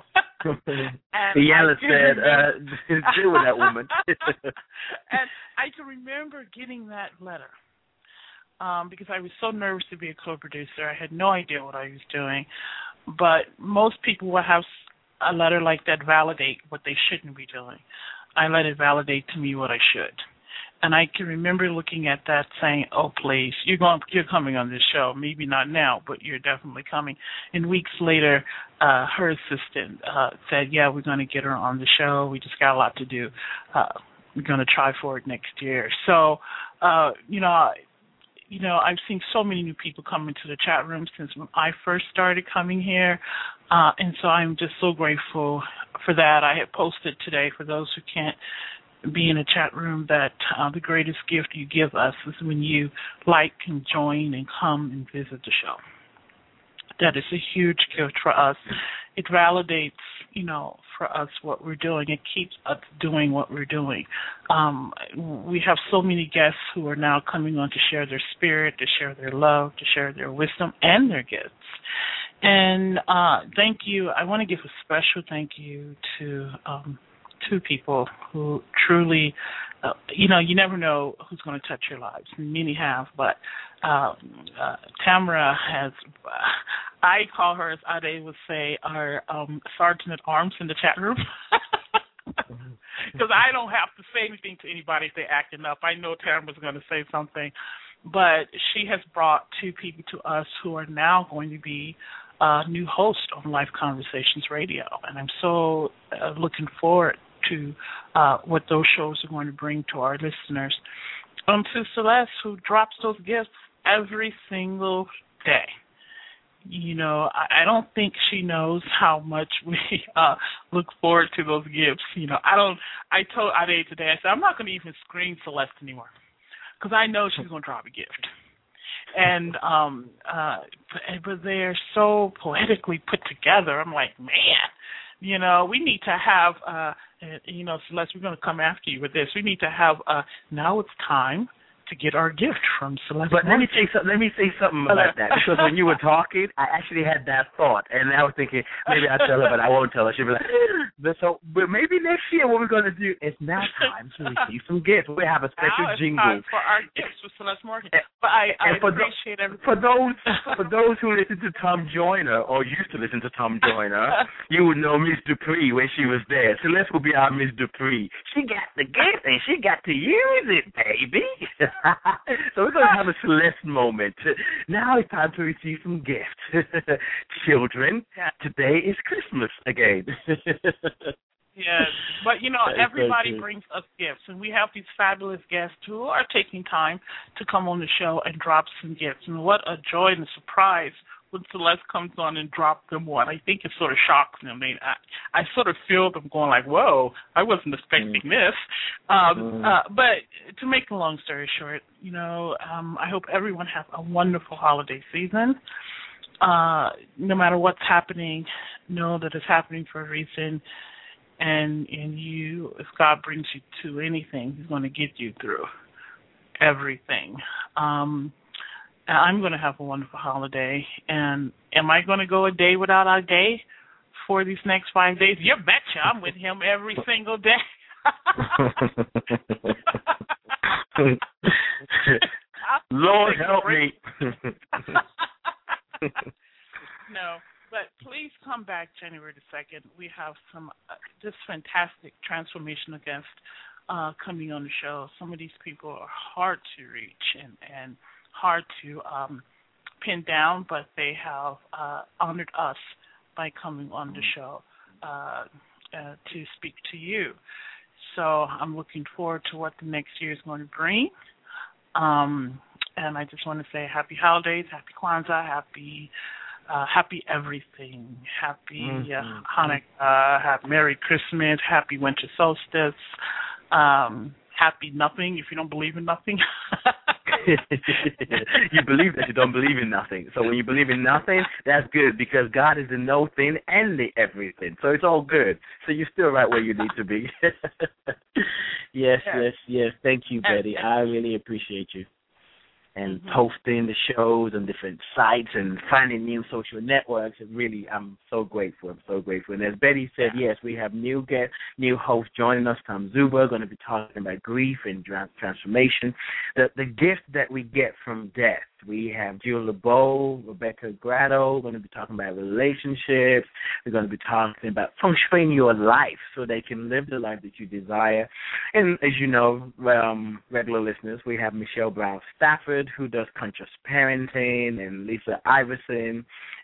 Iana said, uh, deal with that woman. And I can remember getting that letter um, because I was so nervous to be a co-producer. I had no idea what I was doing. But most people will have a letter like that validate what they shouldn't be doing. I let it validate to me what I should. And I can remember looking at that saying, oh, please, you're going, you're coming on this show. Maybe not now, but you're definitely coming. And weeks later, uh, her assistant uh, said, yeah, we're going to get her on the show. We just got a lot to do. Uh, we're going to try for it next year. So, uh, you know, you know, I've seen so many new people come into the chat room since when I first started coming here. Uh, and so I'm just so grateful for that. I had posted today, for those who can't be in a chat room, that uh, the greatest gift you give us is when you like and join and come and visit the show. That is a huge gift for us. It validates, you know, for us what we're doing. It keeps us doing what we're doing. Um, we have so many guests who are now coming on to share their spirit, to share their love, to share their wisdom and their gifts. And uh, thank you. I want to give a special thank you to um, two people who truly, uh, you know, you never know who's going to touch your lives. Many have, but uh, uh, Tamara has, uh, I call her, as Ade would say, our um, sergeant at arms in the chat room. Because I don't have to say anything to anybody if they're acting up. I know Tamara's going to say something. But she has brought two people to us who are now going to be uh, new hosts on Life Conversations Radio. And I'm so uh, looking forward to uh, what those shows are going to bring to our listeners. Um, to Celeste, who drops those gifts every single day. You know, I, I don't think she knows how much we uh, look forward to those gifts. You know, I don't. I told Ade today, I said, I'm not going to even screen Celeste anymore because I know she's going to drop a gift. And um, uh, but, but they're so poetically put together. I'm like, man, you know, we need to have, uh, you know, Celeste, we're going to come after you with this. We need to have, uh, now it's time to get our gift from Celeste. But let me say something. Let me say something about that, because when you were talking, I actually had that thought, and I was thinking maybe I'll tell her, but I won't tell her. She'll be like, but so, but maybe next year what we're going to do is now time to receive some gifts. We have a special now it's jingle time for our gifts with Celeste Morgan. But I, I for appreciate the, everything. For those for those who listen to Tom Joyner or used to listen to Tom Joyner, you would know Miss Dupree when she was there. Celeste will be our Miss Dupree. She got the gift and she got to use it, baby. So we're going to have a Celeste moment. Now it's time to receive some gifts. Children, today is Christmas again. Yes, but, you know, everybody so brings us gifts, and we have these fabulous guests who are taking time to come on the show and drop some gifts. And what a joy and a surprise when Celeste comes on and drops them one. I think it sort of shocks them. I mean, I, I sort of feel them going like, whoa, I wasn't expecting mm. this. Um, mm. uh, but to make a long story short, you know, um, I hope everyone has a wonderful holiday season. Uh, no matter what's happening, know that it's happening for a reason. And and you, if God brings you to anything, He's going to get you through everything. Um, I'm going to have a wonderful holiday. And am I going to go a day without a day for these next five days? You betcha. I'm with him every single day. Lord help me. No. But please come back January the second. We have some uh, just fantastic transformational guests uh, coming on the show. Some of these people are hard to reach and, and hard to um, pin down, but they have uh, honored us by coming on the show uh, uh, to speak to you. So I'm looking forward to what the next year is going to bring. Um, and I just want to say happy holidays, happy Kwanzaa, happy... Uh, happy everything. Happy mm-hmm. uh, Hanukkah. Uh, happy Merry Christmas. Happy winter solstice. Um, happy nothing if you don't believe in nothing. You believe that you don't believe in nothing. So when you believe in nothing, that's good because God is the no thing and the everything. So it's all good. So you're still right where you need to be. Yes, yes, yes. Thank you, Betty. I really appreciate you. And mm-hmm. hosting the shows on different sites and finding new social networks. It really, I'm so grateful. I'm so grateful. And as Betty said, yes, we have new guests, new hosts joining us. Tom Zuba going to be talking about grief and transformation. The the gift that we get from death. We have Jill LeBeau, Rebecca Grado, going to be talking about relationships. We're going to be talking about functioning your life so they can live the life that you desire. And as you know, um, regular listeners, we have Michelle Brown Stafford, who does conscious parenting, and Lisa Iverson,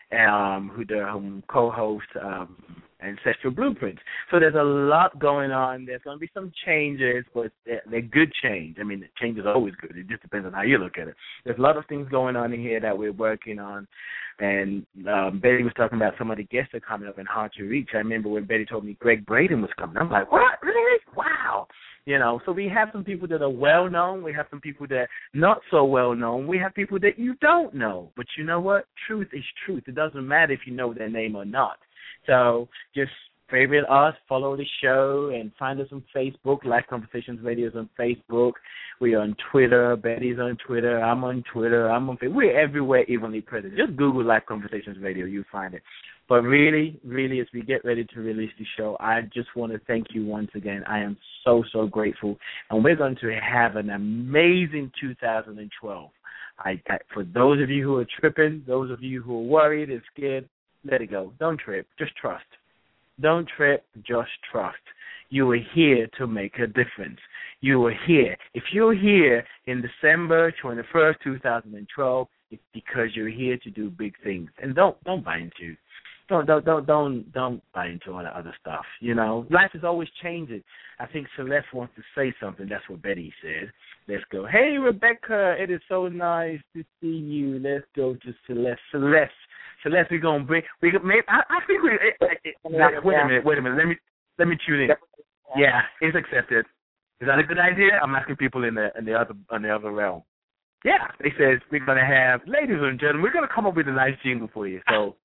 um, who does um, co-host um, Ancestral Blueprints. So there's a lot going on. There's going to be some changes, but they're, they're good change. I mean, change is always good. It just depends on how you look at it. There's a lot of things going on in here that we're working on. And um, Betty was talking about some of the guests that are coming up and hard to reach. I remember when Betty told me Greg Braden was coming. I'm like, what? Really? Wow. You know, so we have some people that are well-known. We have some people that are not so well-known. We have people that you don't know. But you know what? Truth is truth. It doesn't matter if you know their name or not. So just favorite us, follow the show, and find us on Facebook. Life Conversations Radio is on Facebook. We're on Twitter. Betty's on Twitter. I'm on Twitter. I'm on Facebook. We're everywhere evenly present. Just Google Life Conversations Radio. You'll find it. But really, really, as we get ready to release the show, I just want to thank you once again. I am so, so grateful. And we're going to have an amazing two thousand twelve. I, I, for those of you who are tripping, those of you who are worried and scared, let it go. Don't trip. Just trust. Don't trip. Just trust. You are here to make a difference. You are here. If you're here in December twenty-first, twenty twelve, it's because you're here to do big things. And don't don't buy into don't don't don't don't don't buy into all that other stuff. You know, life is always changing. I think Celeste wants to say something. That's what Betty said. Let's go. Hey, Rebecca, it is so nice to see you. Let's go to Celeste. Celeste. Celeste, we're gonna bring. We maybe I, I think we. It, it, now, wait a minute. Wait a minute. Let me let me tune in. Yeah, it's accepted. Is that a good idea? I'm asking people in the in the other in the other realm. Yeah, they said we're gonna have, ladies and gentlemen, we're gonna come up with a nice jingle for you. So,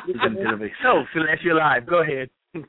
so Celeste, you're live. Go ahead.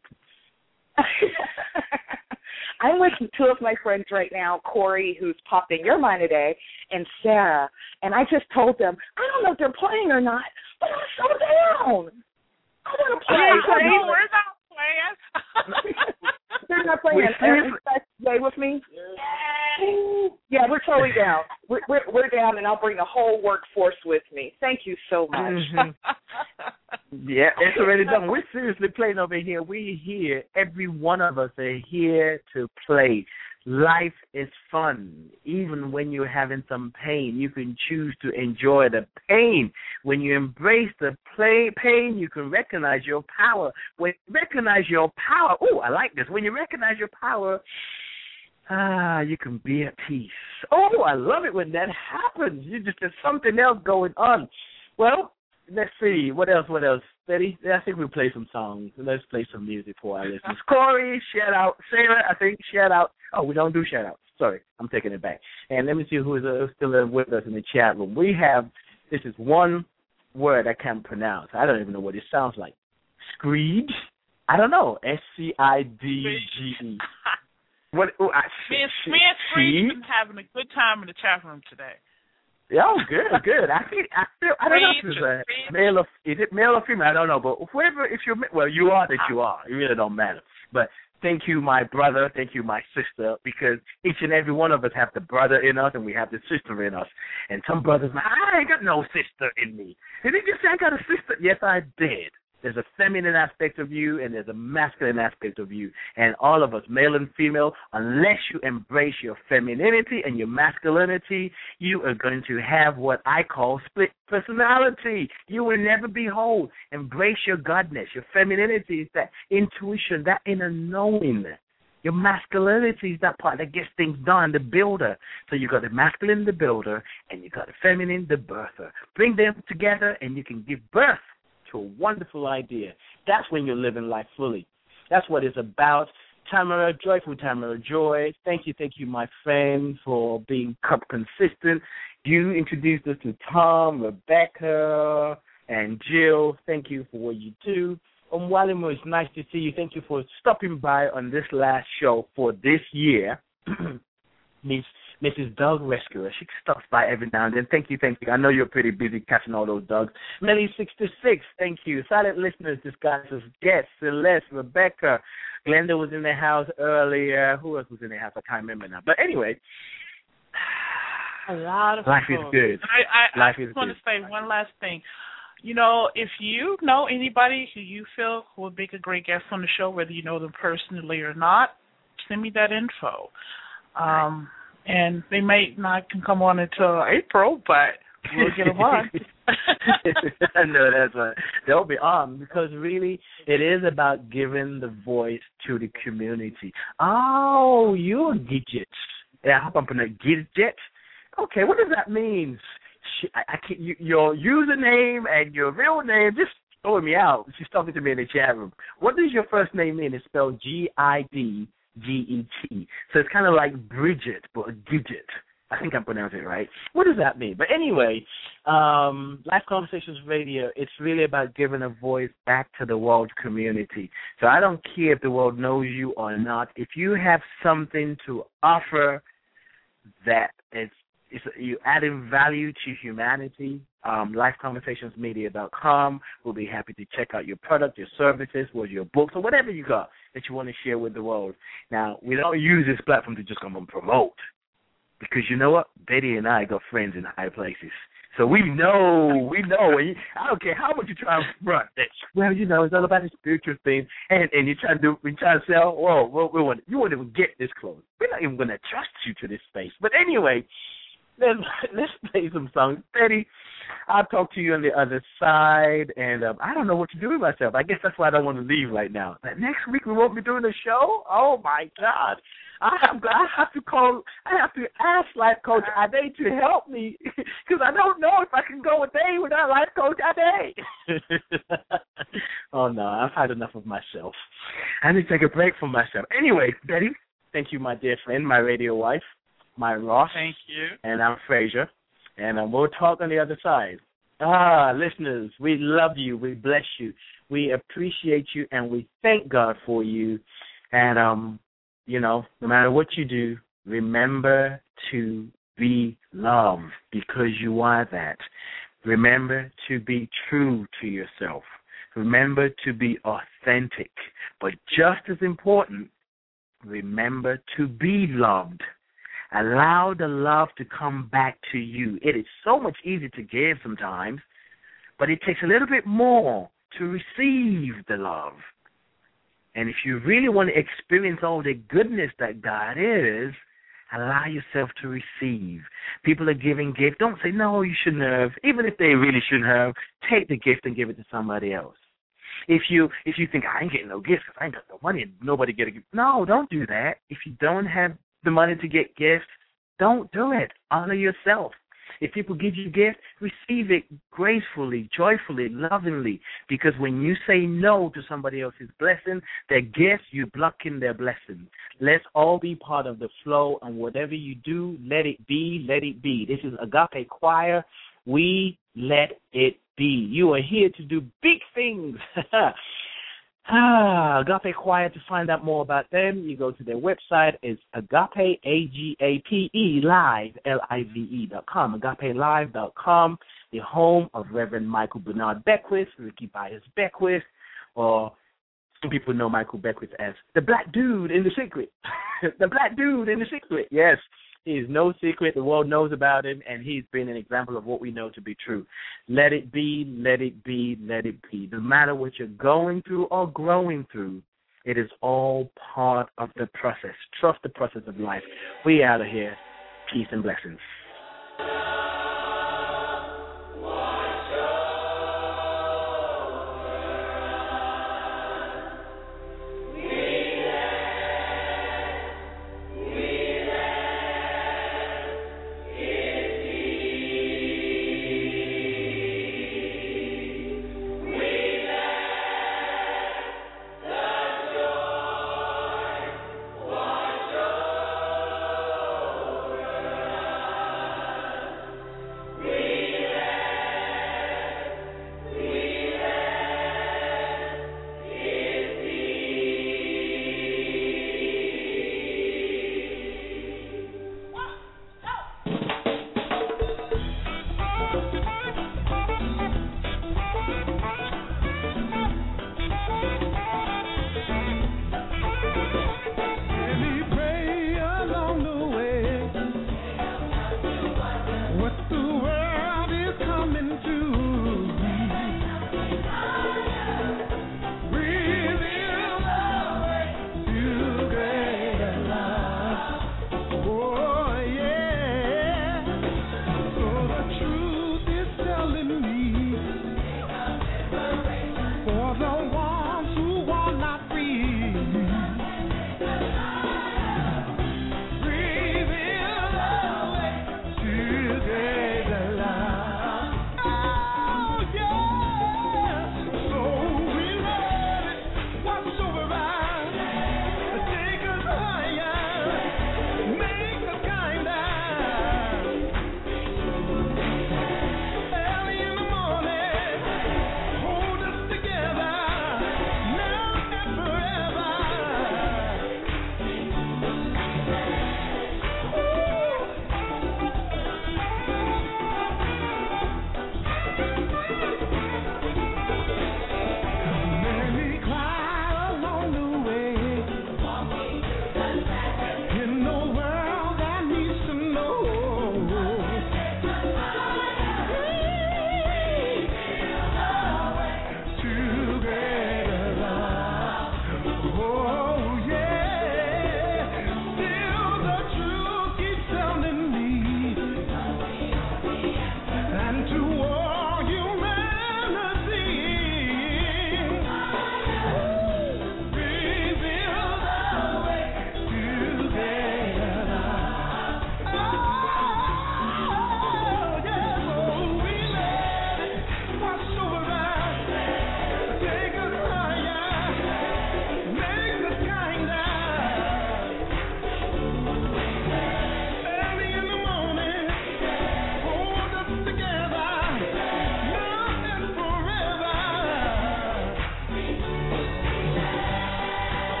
I'm with two of my friends right now, Corey, who's popped in your mind today, and Sarah. And I just told them, I don't know if they're playing or not, but I'm so down. I want to play. Hey, we're not playing. They're not playing. Aaron, play with me? Yay. Yeah, we're totally down. We're, we're, we're down, and I'll bring the whole workforce with me. Thank you so much. Mm-hmm. Yeah, it's already done. We're seriously playing over here. We're here. Every one of us are here to play. Life is fun. Even when you're having some pain, you can choose to enjoy the pain. When you embrace the play, pain, you can recognize your power. When you recognize your power, oh, I like this. When you recognize your power, ah, you can be at peace. Oh, I love it when that happens. You just there's something else going on. Well, let's see. What else? What else? Betty, I think we'll play some songs. Let's play some music for our listeners. Corey, shout out. Sarah, I think, shout out. Oh, we don't do shout outs. Sorry, I'm taking it back. And let me see who is uh, still with us in the chat room. We have, this is one word I can't pronounce. I don't even know what it sounds like. Screed? I don't know. S C I D G E. What? Oh, I, me and, me and Screed's been having a good time in the chat room today. Oh, good, good. I think I feel I don't know if it's a male or is it male or female. I don't know, but whoever, if you're well, you are that you are. It really don't matter. But thank you, my brother. Thank you, my sister, because each and every one of us have the brother in us, and we have the sister in us. And some brothers, I ain't got no sister in me. Did you just say I got a sister? Yes, I did. There's a feminine aspect of you, and there's a masculine aspect of you. And all of us, male and female, unless you embrace your femininity and your masculinity, you are going to have what I call split personality. You will never be whole. Embrace your godness. Your femininity is that intuition, that inner knowing. Your masculinity is that part that gets things done, the builder. So you got the masculine, the builder, and you got the feminine, the birther. Bring them together, and you can give birth to a wonderful idea. That's when you're living life fully. That's what it's about, Tamara, Joyful Tamara Joy. Thank you, thank you, my friend, for being cup consistent. You introduced us to Tom, Rebecca, and Jill. Thank you for what you do. Um, Walimo, it's nice to see you. Thank you for stopping by on this last show for this year. Miss Missus Dog Rescuer. She stops by every now and then. Thank you, thank you. I know you're pretty busy catching all those dogs. Melly sixty-six, thank you. Silent listeners disguised as guests. Celeste, Rebecca. Glenda was in the house earlier. Who else was in the house? I can't remember now. But anyway, a lot of life people. is good. I, I, life I is just want good. to say one last thing. You know, if you know anybody who you feel would make a great guest on the show, whether you know them personally or not, send me that info. Um, and they may not can come on until April, but we'll get them on. No, that's right. They'll be on because really it is about giving the voice to the community. Oh, you're Gidget. Yeah, I hope I'm pronouncing Gidget. Okay, what does that mean? I, I can't, you, your username and your real name just throwing me out. She's talking to me in the chat room. What does your first name mean? It's spelled G I D G E T. So it's kind of like Bridget, but a Gidget. I think I'm pronouncing it right. What does that mean? But anyway, um, Life Conversations Radio, it's really about giving a voice back to the world community. So I don't care if the world knows you or not. If you have something to offer that it's, it's you're adding value to humanity, um, life conversations media dot com. We'll be happy to check out your product, your services, or your books, or whatever you got that you want to share with the world. Now, we don't use this platform to just come and promote. Because you know what? Betty and I got friends in high places. So we know, we know. And you, I don't care how much you try to front it. Well, you know, it's all about the spiritual thing. And and you try to do, we try to sell, whoa, whoa, we want, you won't even get this close. We're not even going to trust you to this space. But anyway, let's, let's play some songs. Betty, I'll talk to you on the other side. And um, I don't know what to do with myself. I guess that's why I don't want to leave right now. Like, next week we won't be doing a show? Oh, my God. I have, I have to call, I have to ask Life Coach Ade to help me because I don't know if I can go a day without Life Coach Ade. Oh, no, I've had enough of myself. I need to take a break from myself. Anyway, Betty, thank you, my dear friend, my radio wife, my Ross. Thank you. And I'm Fraser. And um, we'll talk on the other side. Ah, listeners, we love you. We bless you. We appreciate you, and we thank God for you. And, um, you know, no matter what you do, remember to be loved because you are that. Remember to be true to yourself. Remember to be authentic. But just as important, remember to be loved. Allow the love to come back to you. It is so much easier to give sometimes, but it takes a little bit more to receive the love. And if you really want to experience all the goodness that God is, allow yourself to receive. People are giving gifts. Don't say, no, you shouldn't have. Even if they really shouldn't have, take the gift and give it to somebody else. If you if you think, I ain't getting no gifts because I ain't got no money and nobody get a gift. No, don't do that. If you don't have the money to get gifts, don't do it. Honor yourself. If people give you gifts, receive it gracefully, joyfully, lovingly. Because when you say no to somebody else's blessing, their gifts, you're blocking their blessing. Let's all be part of the flow, and whatever you do, let it be, let it be. This is Agape Choir. We let it be. You are here to do big things. Ah, Agape Choir, to find out more about them, you go to their website. It's Agape, A G A P E, Live, L I V E dot com, agape live dot com, the home of Reverend Michael Bernard Beckwith, Ricky Byers Beckwith, or some people know Michael Beckwith as the black dude in the secret. The black dude in the secret, yes. He is no secret. The world knows about him, and he's been an example of what we know to be true. Let it be, let it be, let it be. No matter what you're going through or growing through, it is all part of the process. Trust the process of life. We out of here. Peace and blessings.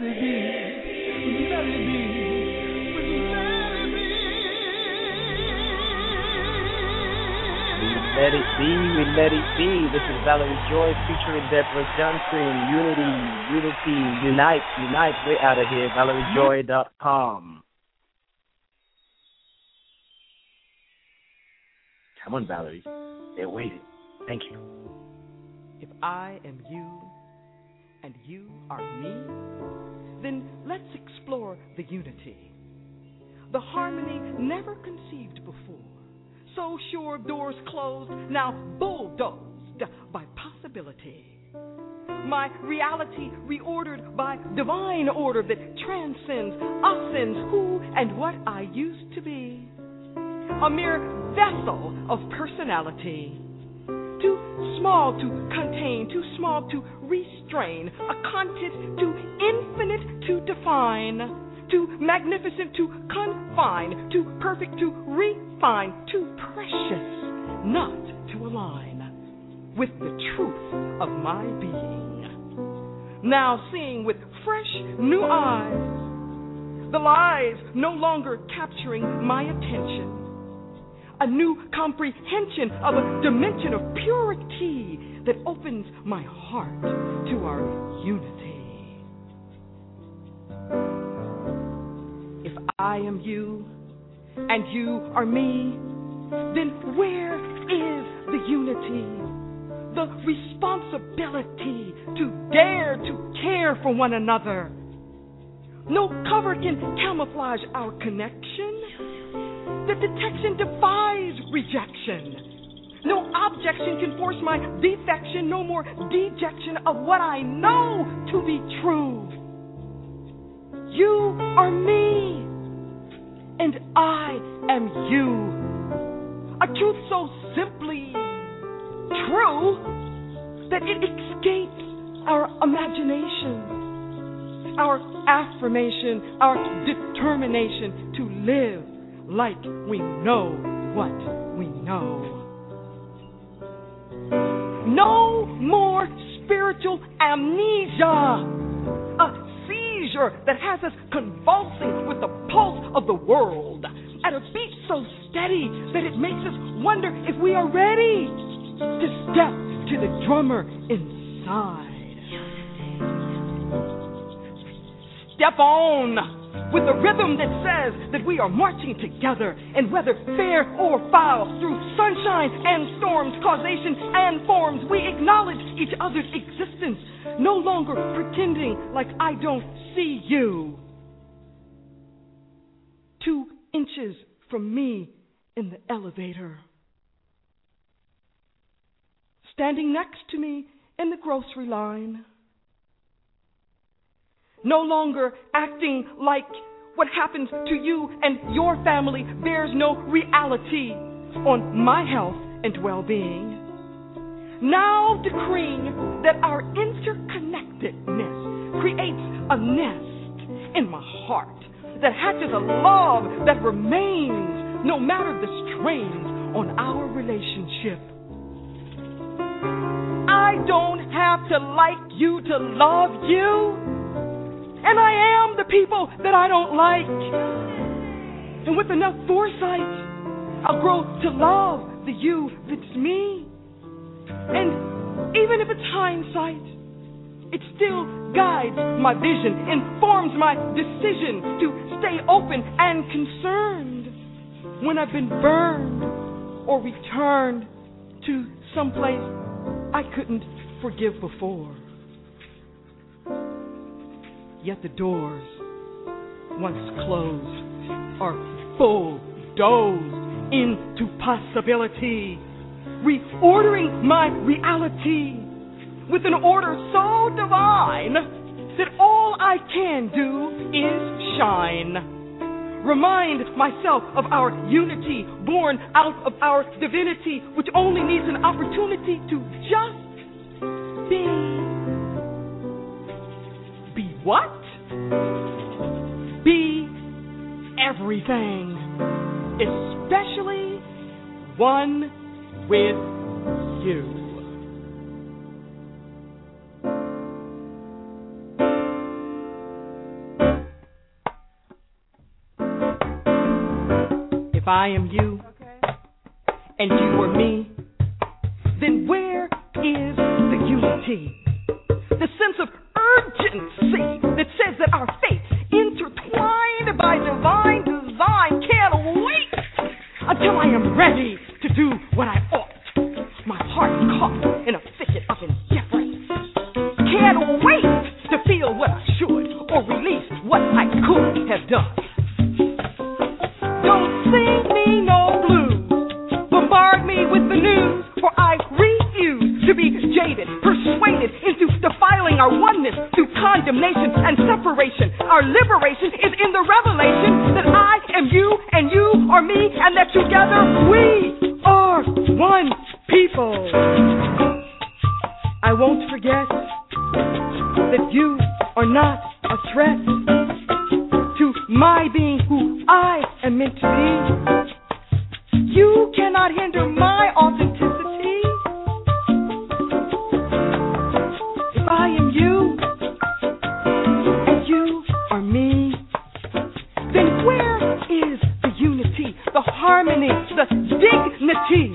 let it be. Let it be. Let it be, we let it be. This is Valerie Joy featuring Deborah Johnson. Unity, unity, unite, unite. We're out of here. Valerie Joy dot com. Come on, Valerie. They're waiting. Thank you. If I am you and you are me, then let's explore the unity, the harmony never conceived before. So sure doors closed, now bulldozed by possibility. My reality reordered by divine order that transcends us and who and what I used to be. A mere vessel of personality. Too small to contain, too small to restrain. A content too infinite to define. Too magnificent to confine, too perfect to refine, too precious not to align with the truth of my being. Now seeing with fresh new eyes, the lies no longer capturing my attention. A new comprehension of a dimension of purity that opens my heart to our unity. If I am you and you are me, then where is the unity, the responsibility to dare to care for one another? No cover can camouflage our connection. The detection defies rejection. No objection can force my defection, no more dejection of what I know to be true. You are me, and I am you. A truth so simply true that it escapes our imagination, our affirmation, our determination to live like we know what we know. No more spiritual amnesia, a seizure that has us convulsing with the pulse of the world at a beat so steady that it makes us wonder if we are ready to step to the drummer inside. Step on with the rhythm that says that we are marching together, and whether fair or foul, through sunshine and storms, causation and forms, we acknowledge each other's existence, no longer pretending like I don't see you. Two inches from me in the elevator, standing next to me in the grocery line. No longer acting like what happens to you and your family bears no reality on my health and well-being. Now decreeing that our interconnectedness creates a nest in my heart that hatches a love that remains no matter the strains on our relationship. I don't have to like you to love you. And I am the people that I don't like. And with enough foresight, I'll grow to love the you that's me. And even if it's hindsight, it still guides my vision, informs my decision to stay open and concerned when I've been burned or returned to someplace I couldn't forgive before. Yet the doors, once closed, are bulldozed into possibility, reordering my reality with an order so divine that all I can do is shine. Remind myself of our unity born out of our divinity, which only needs an opportunity to just be. Be what? Be everything, especially one with you. If I am you and you are me, then where is the unity? The sense of urgency that says that our fates, intertwined by divine design, can't wait until I am ready to do what I ought. My heart caught in a thicket of indifference. Can't wait to feel what I should or release what I could have done. Don't sing me no blues, bombard me with the news, for I refuse to be jaded, persuaded into defiling our oneness through condemnation and separation. Our liberation is in the revelation that I am you and you are me, and that together we are one people. I won't forget that you are not a threat to my being who I am meant to be. You cannot hinder my authenticity. If I am you and you are me, then where is the unity, the harmony, the dignity?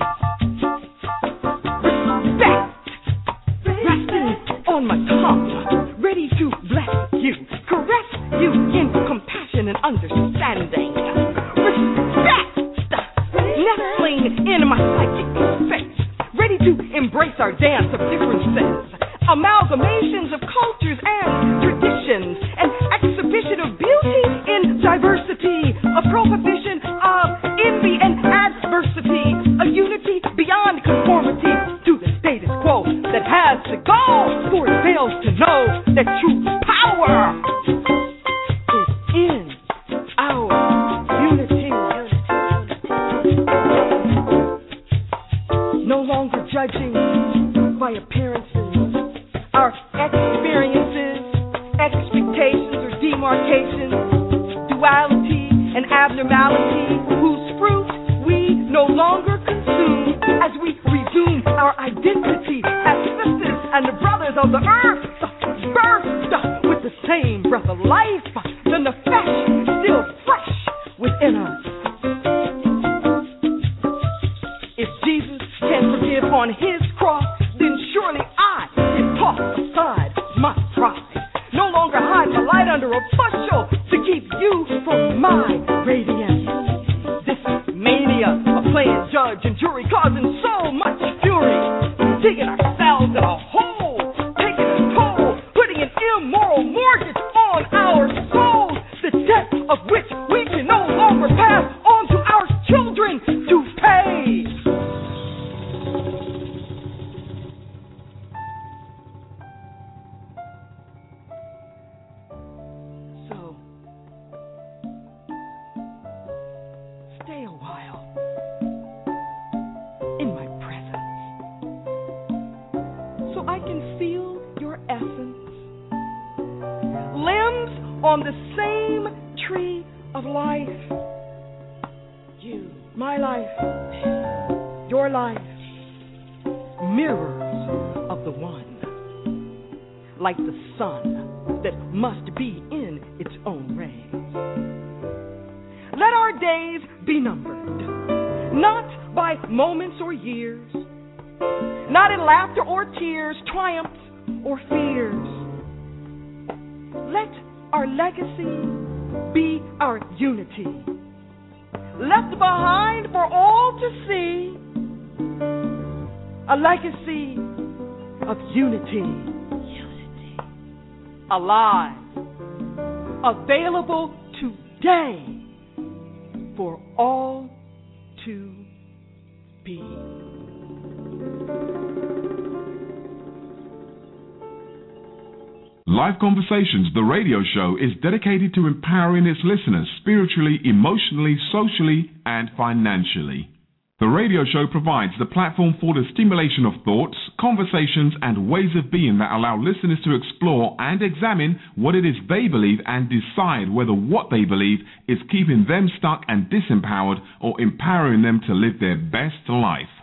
Respect resting on my tongue, ready to bless you, caress you in compassion and understanding. Respect nestling in my psychic space, ready to embrace our dance of differences, amalgamations of cultures and traditions, an exhibition of beauty in diversity, a prohibition of envy and adversity, a unity beyond conformity to the status quo that has to go, for it fails to know that true power is in our unity. No longer judging by appearances, our experiences, expectations, or demarcations, duality and abnormality, whose fruit we no longer consume as we resume our identity as sisters and brothers of the earth, birthed with the same breath of life, the nefesh still fresh within us. If Jesus can forgive on his cross, then surely I can toss aside my pride. No longer hide my light under a bushel to keep you from my radiance. This mania of playing judge and jury causing so much fury, digging ourselves in a hole, taking a toll, putting an immoral mortgage on our souls, the debt of which we can no longer pass on to our children to pay. So, stay a while in my presence so I can feel your essence. Limbs on the same tree of life. You, my life, your life, mirrors of the one, like the sun that must be in its own rays. Let our days be numbered, not by moments or years, not in laughter or tears, triumphs or fears. Let our legacy be our unity, left behind for all to see, a legacy of unity, unity, alive, available today for all to be. Live Conversations, the radio show, is dedicated to empowering its listeners spiritually, emotionally, socially, and financially. The radio show provides the platform for the stimulation of thoughts, conversations, and ways of being that allow listeners to explore and examine what it is they believe and decide whether what they believe is keeping them stuck and disempowered or empowering them to live their best life.